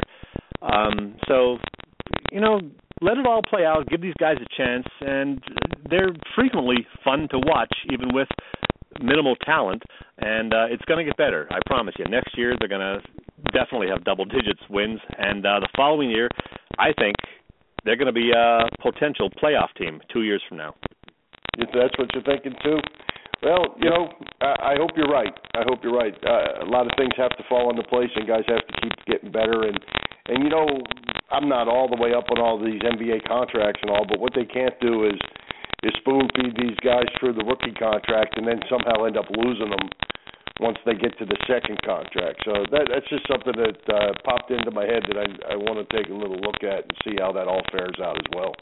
Um, so, you know, let it all play out. Give these guys a chance. And they're frequently fun to watch, even with minimal talent. And uh, it's going to get better, I promise you. Next year, they're going to definitely have double digits wins. And uh, the following year, I think they're going to be a potential playoff team two years from now. If that's what you're thinking, too. Well, you know, I, I hope you're right. I hope you're right. Uh, a lot of things have to fall into place, and guys have to keep getting better. And, and, you know, I'm not all the way up on all these N B A contracts and all, but what they can't do is, is spoon-feed these guys through the rookie contract and then somehow end up losing them once they get to the second contract. So that, that's just something that uh, popped into my head that I, I want to take a little look at and see how that all fares out as well.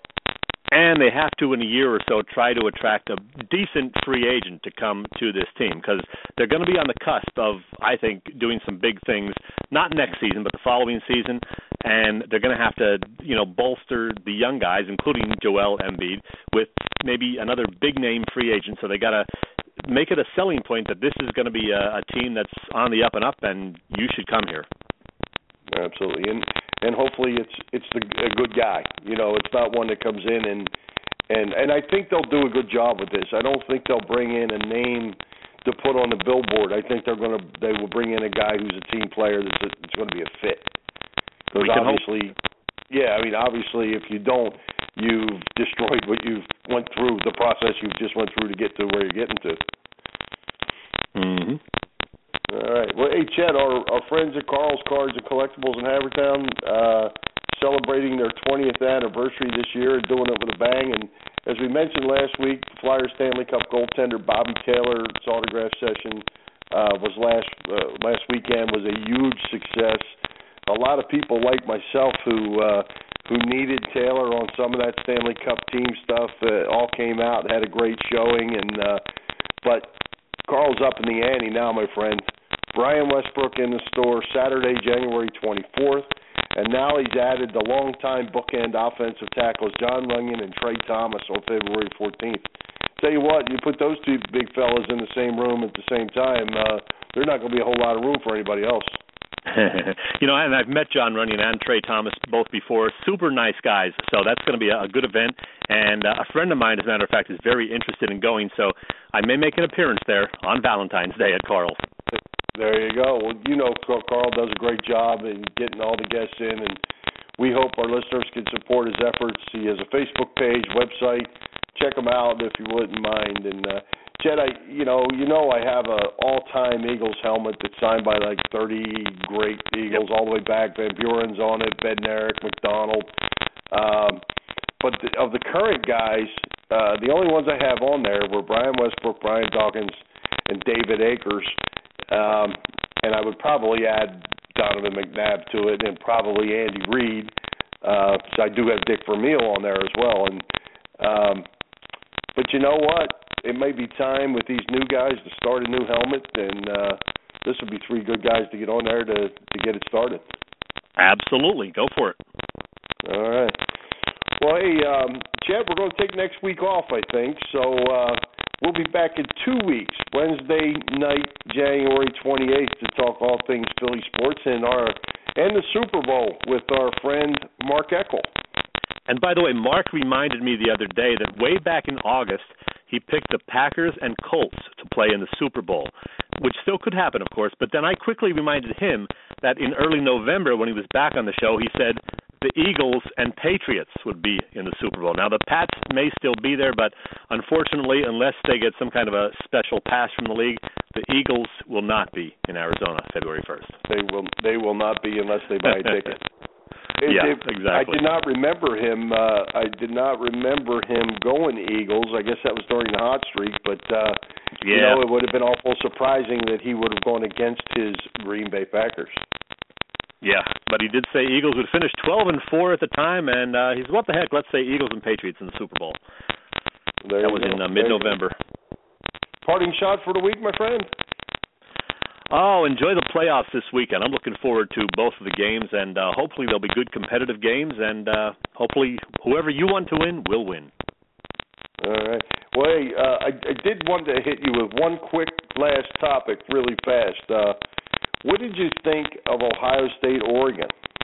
And they have to, in a year or so, try to attract a decent free agent to come to this team because they're going to be on the cusp of, I think, doing some big things, not next season, but the following season. And they're going to have to, you know, bolster the young guys, including Joel Embiid, with maybe another big-name free agent. So they got to make it a selling point that this is going to be a, a team that's on the up and up, and you should come here. Absolutely, and and hopefully it's it's the, a good guy. You know, it's not one that comes in and and and I think they'll do a good job with this. I don't think they'll bring in a name to put on the billboard. I think they're going to they will bring in a guy who's a team player that's a, it's going to be a fit. Because obviously, hope. yeah, I mean, obviously, if you don't, you've destroyed what you've went through, the process you've just went through to get to where you're getting to. Mm-hmm. All right. Well, hey, Chet, our, our friends at Carl's Cards and Collectibles in Havertown uh, celebrating their twentieth anniversary this year and doing it with a bang. And as we mentioned last week, the Flyers Stanley Cup goaltender Bobby Taylor's autograph session uh, was last uh, last weekend was a huge success. A lot of people like myself who uh, who needed Taylor on some of that Stanley Cup team stuff uh, all came out and had a great showing. And uh, but Carl's up in the ante now, my friend. Brian Westbrook in the store Saturday, January twenty-fourth. And now he's added the longtime bookend offensive tackles John Runyon and Trey Thomas on February fourteenth. Tell you what, you put those two big fellas in the same room at the same time, uh, there's not going to be a whole lot of room for anybody else. You know, and I've met John Runyon and Trey Thomas both before. Super nice guys. So that's going to be a, a good event. And uh, a friend of mine, as a matter of fact, is very interested in going. So I may make an appearance there on Valentine's Day at Carl's. There you go. Well, you know, Carl does a great job in getting all the guests in, and we hope our listeners can support his efforts. He has a Facebook page, website. Check him out if you wouldn't mind. And uh, Chet, I you know you know I have a all-time Eagles helmet that's signed by like thirty great Eagles, all the way back. Van Buren's on it, Bednarik, McDonald. Um, but the, of the current guys, uh, the only ones I have on there were Brian Westbrook, Brian Dawkins, and David Akers. Um, and I would probably add Donovan McNabb to it, and probably Andy Reid. Uh, so I do have Dick Vermeil on there as well. And um, but you know what? It may be time with these new guys to start a new helmet, and uh, this would be three good guys to get on there to, to get it started. Absolutely. Go for it. All right. Well, hey, um, Chet, we're going to take next week off, I think. So uh, we'll be back in two weeks, Wednesday night, January twenty-eighth, to talk all things Philly sports and our and the Super Bowl with our friend Mark Eckel. And by the way, Mark reminded me the other day that way back in August, he picked the Packers and Colts to play in the Super Bowl, which still could happen, of course. But then I quickly reminded him that in early November, when he was back on the show, he said the Eagles and Patriots would be in the Super Bowl. Now, the Pats may still be there, but unfortunately, unless they get some kind of a special pass from the league, the Eagles will not be in Arizona February first. They will They will not be unless they buy a ticket. It, yeah, it, exactly. I did not remember him. Uh, I did not remember him going Eagles. I guess that was during the hot streak, but uh, yeah. you know, it would have been awful surprising that he would have gone against his Green Bay Packers. Yeah, but he did say Eagles would finish twelve and four at the time, and uh, he's what the heck? Let's say Eagles and Patriots in the Super Bowl. There that was go. in uh, mid-November. Parting shot for the week, my friend. Oh, enjoy the playoffs this weekend. I'm looking forward to both of the games, and uh, hopefully they'll be good competitive games, and uh, hopefully whoever you want to win will win. All right. Well, hey, uh, I, I did want to hit you with one quick last topic really fast. Uh, what did you think of Ohio State, Oregon?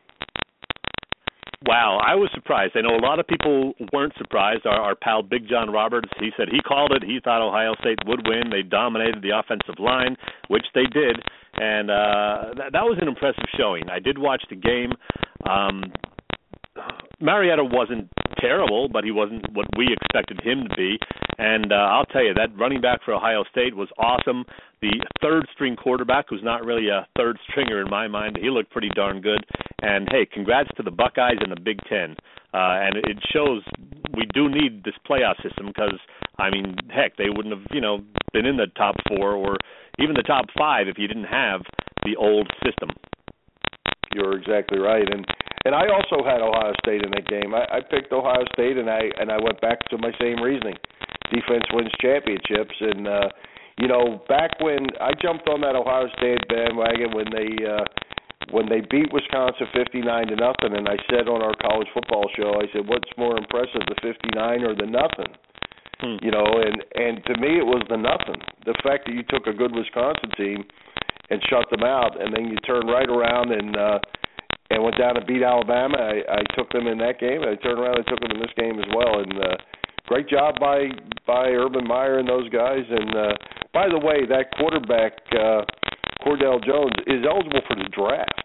Wow, I was surprised. I know a lot of people weren't surprised. Our, our pal Big John Roberts, he said he called it. He thought Ohio State would win. They dominated the offensive line, which they did, and uh, that, that was an impressive showing. I did watch the game. Um, Marietta wasn't terrible, but he wasn't what we expected him to be. And uh, I'll tell you, that running back for Ohio State was awesome. The third-string quarterback, who's not really a third stringer in my mind, he looked pretty darn good. And, hey, congrats to the Buckeyes and the Big Ten. Uh, and it shows we do need this playoff system because, I mean, heck, they wouldn't have, you know, been in the top four or even the top five if you didn't have the old system. You're exactly right. And and I also had Ohio State in that game. I, I picked Ohio State, and I and I went back to my same reasoning. Defense wins championships. And, uh, you know, back when I jumped on that Ohio State bandwagon when they uh, when they beat Wisconsin fifty-nine to nothing, and I said on our college football show, I said, what's more impressive, the fifty-nine or the nothing? Hmm. You know, and, and to me it was the nothing. The fact that you took a good Wisconsin team and shut them out, and then you turned right around and uh, and went down and beat Alabama. I, I took them in that game, and I turned around and took them in this game as well. And uh, great job by by Urban Meyer and those guys. And uh, by the way, that quarterback uh, Cordell Jones is eligible for the draft.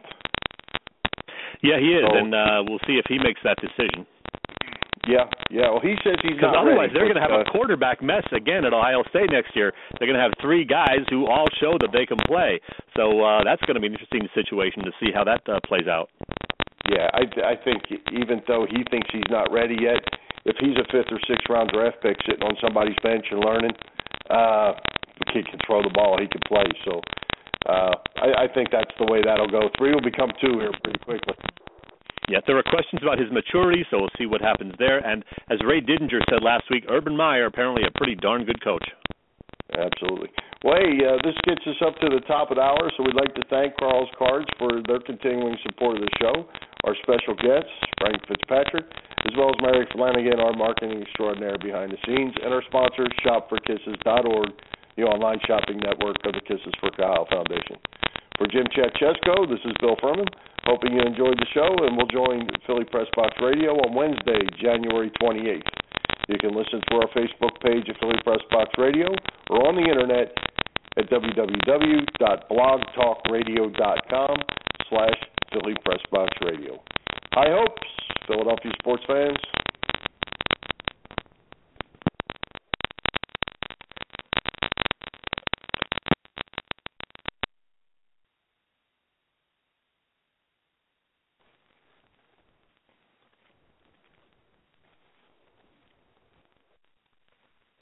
Yeah, he is, so, and uh, we'll see if he makes that decision. Yeah, yeah. Well, he says he's not ready. Because otherwise they're going to have uh, a quarterback mess again at Ohio State next year. They're going to have three guys who all show that they can play. So uh, that's going to be an interesting situation to see how that uh, plays out. Yeah, I, I think even though he thinks he's not ready yet, if he's a fifth or sixth round draft pick sitting on somebody's bench and learning, uh, he can throw the ball, he can play. So uh, I, I think that's the way that'll go. Three will become two here pretty quickly. Yeah, there are questions about his maturity, so we'll see what happens there. And as Ray Didinger said last week, Urban Meyer apparently a pretty darn good coach. Absolutely. Well, hey, uh, this gets us up to the top of the hour, so we'd like to thank Carl's Cards for their continuing support of the show, our special guests, Frank Fitzpatrick, as well as Mary Flanagan, our marketing extraordinaire behind the scenes, and our sponsor, shop for kisses dot org, the online shopping network of the Kisses for Kyle Foundation. For Jim Chatchesko, this is Bill Furman. Hoping you enjoyed the show, and we'll join Philly Press Box Radio on Wednesday, January twenty-eighth. You can listen through our Facebook page at Philly Press Box Radio or on the internet at www.blogtalkradio.com slash Philly Press Box Radio. High hopes, Philadelphia sports fans.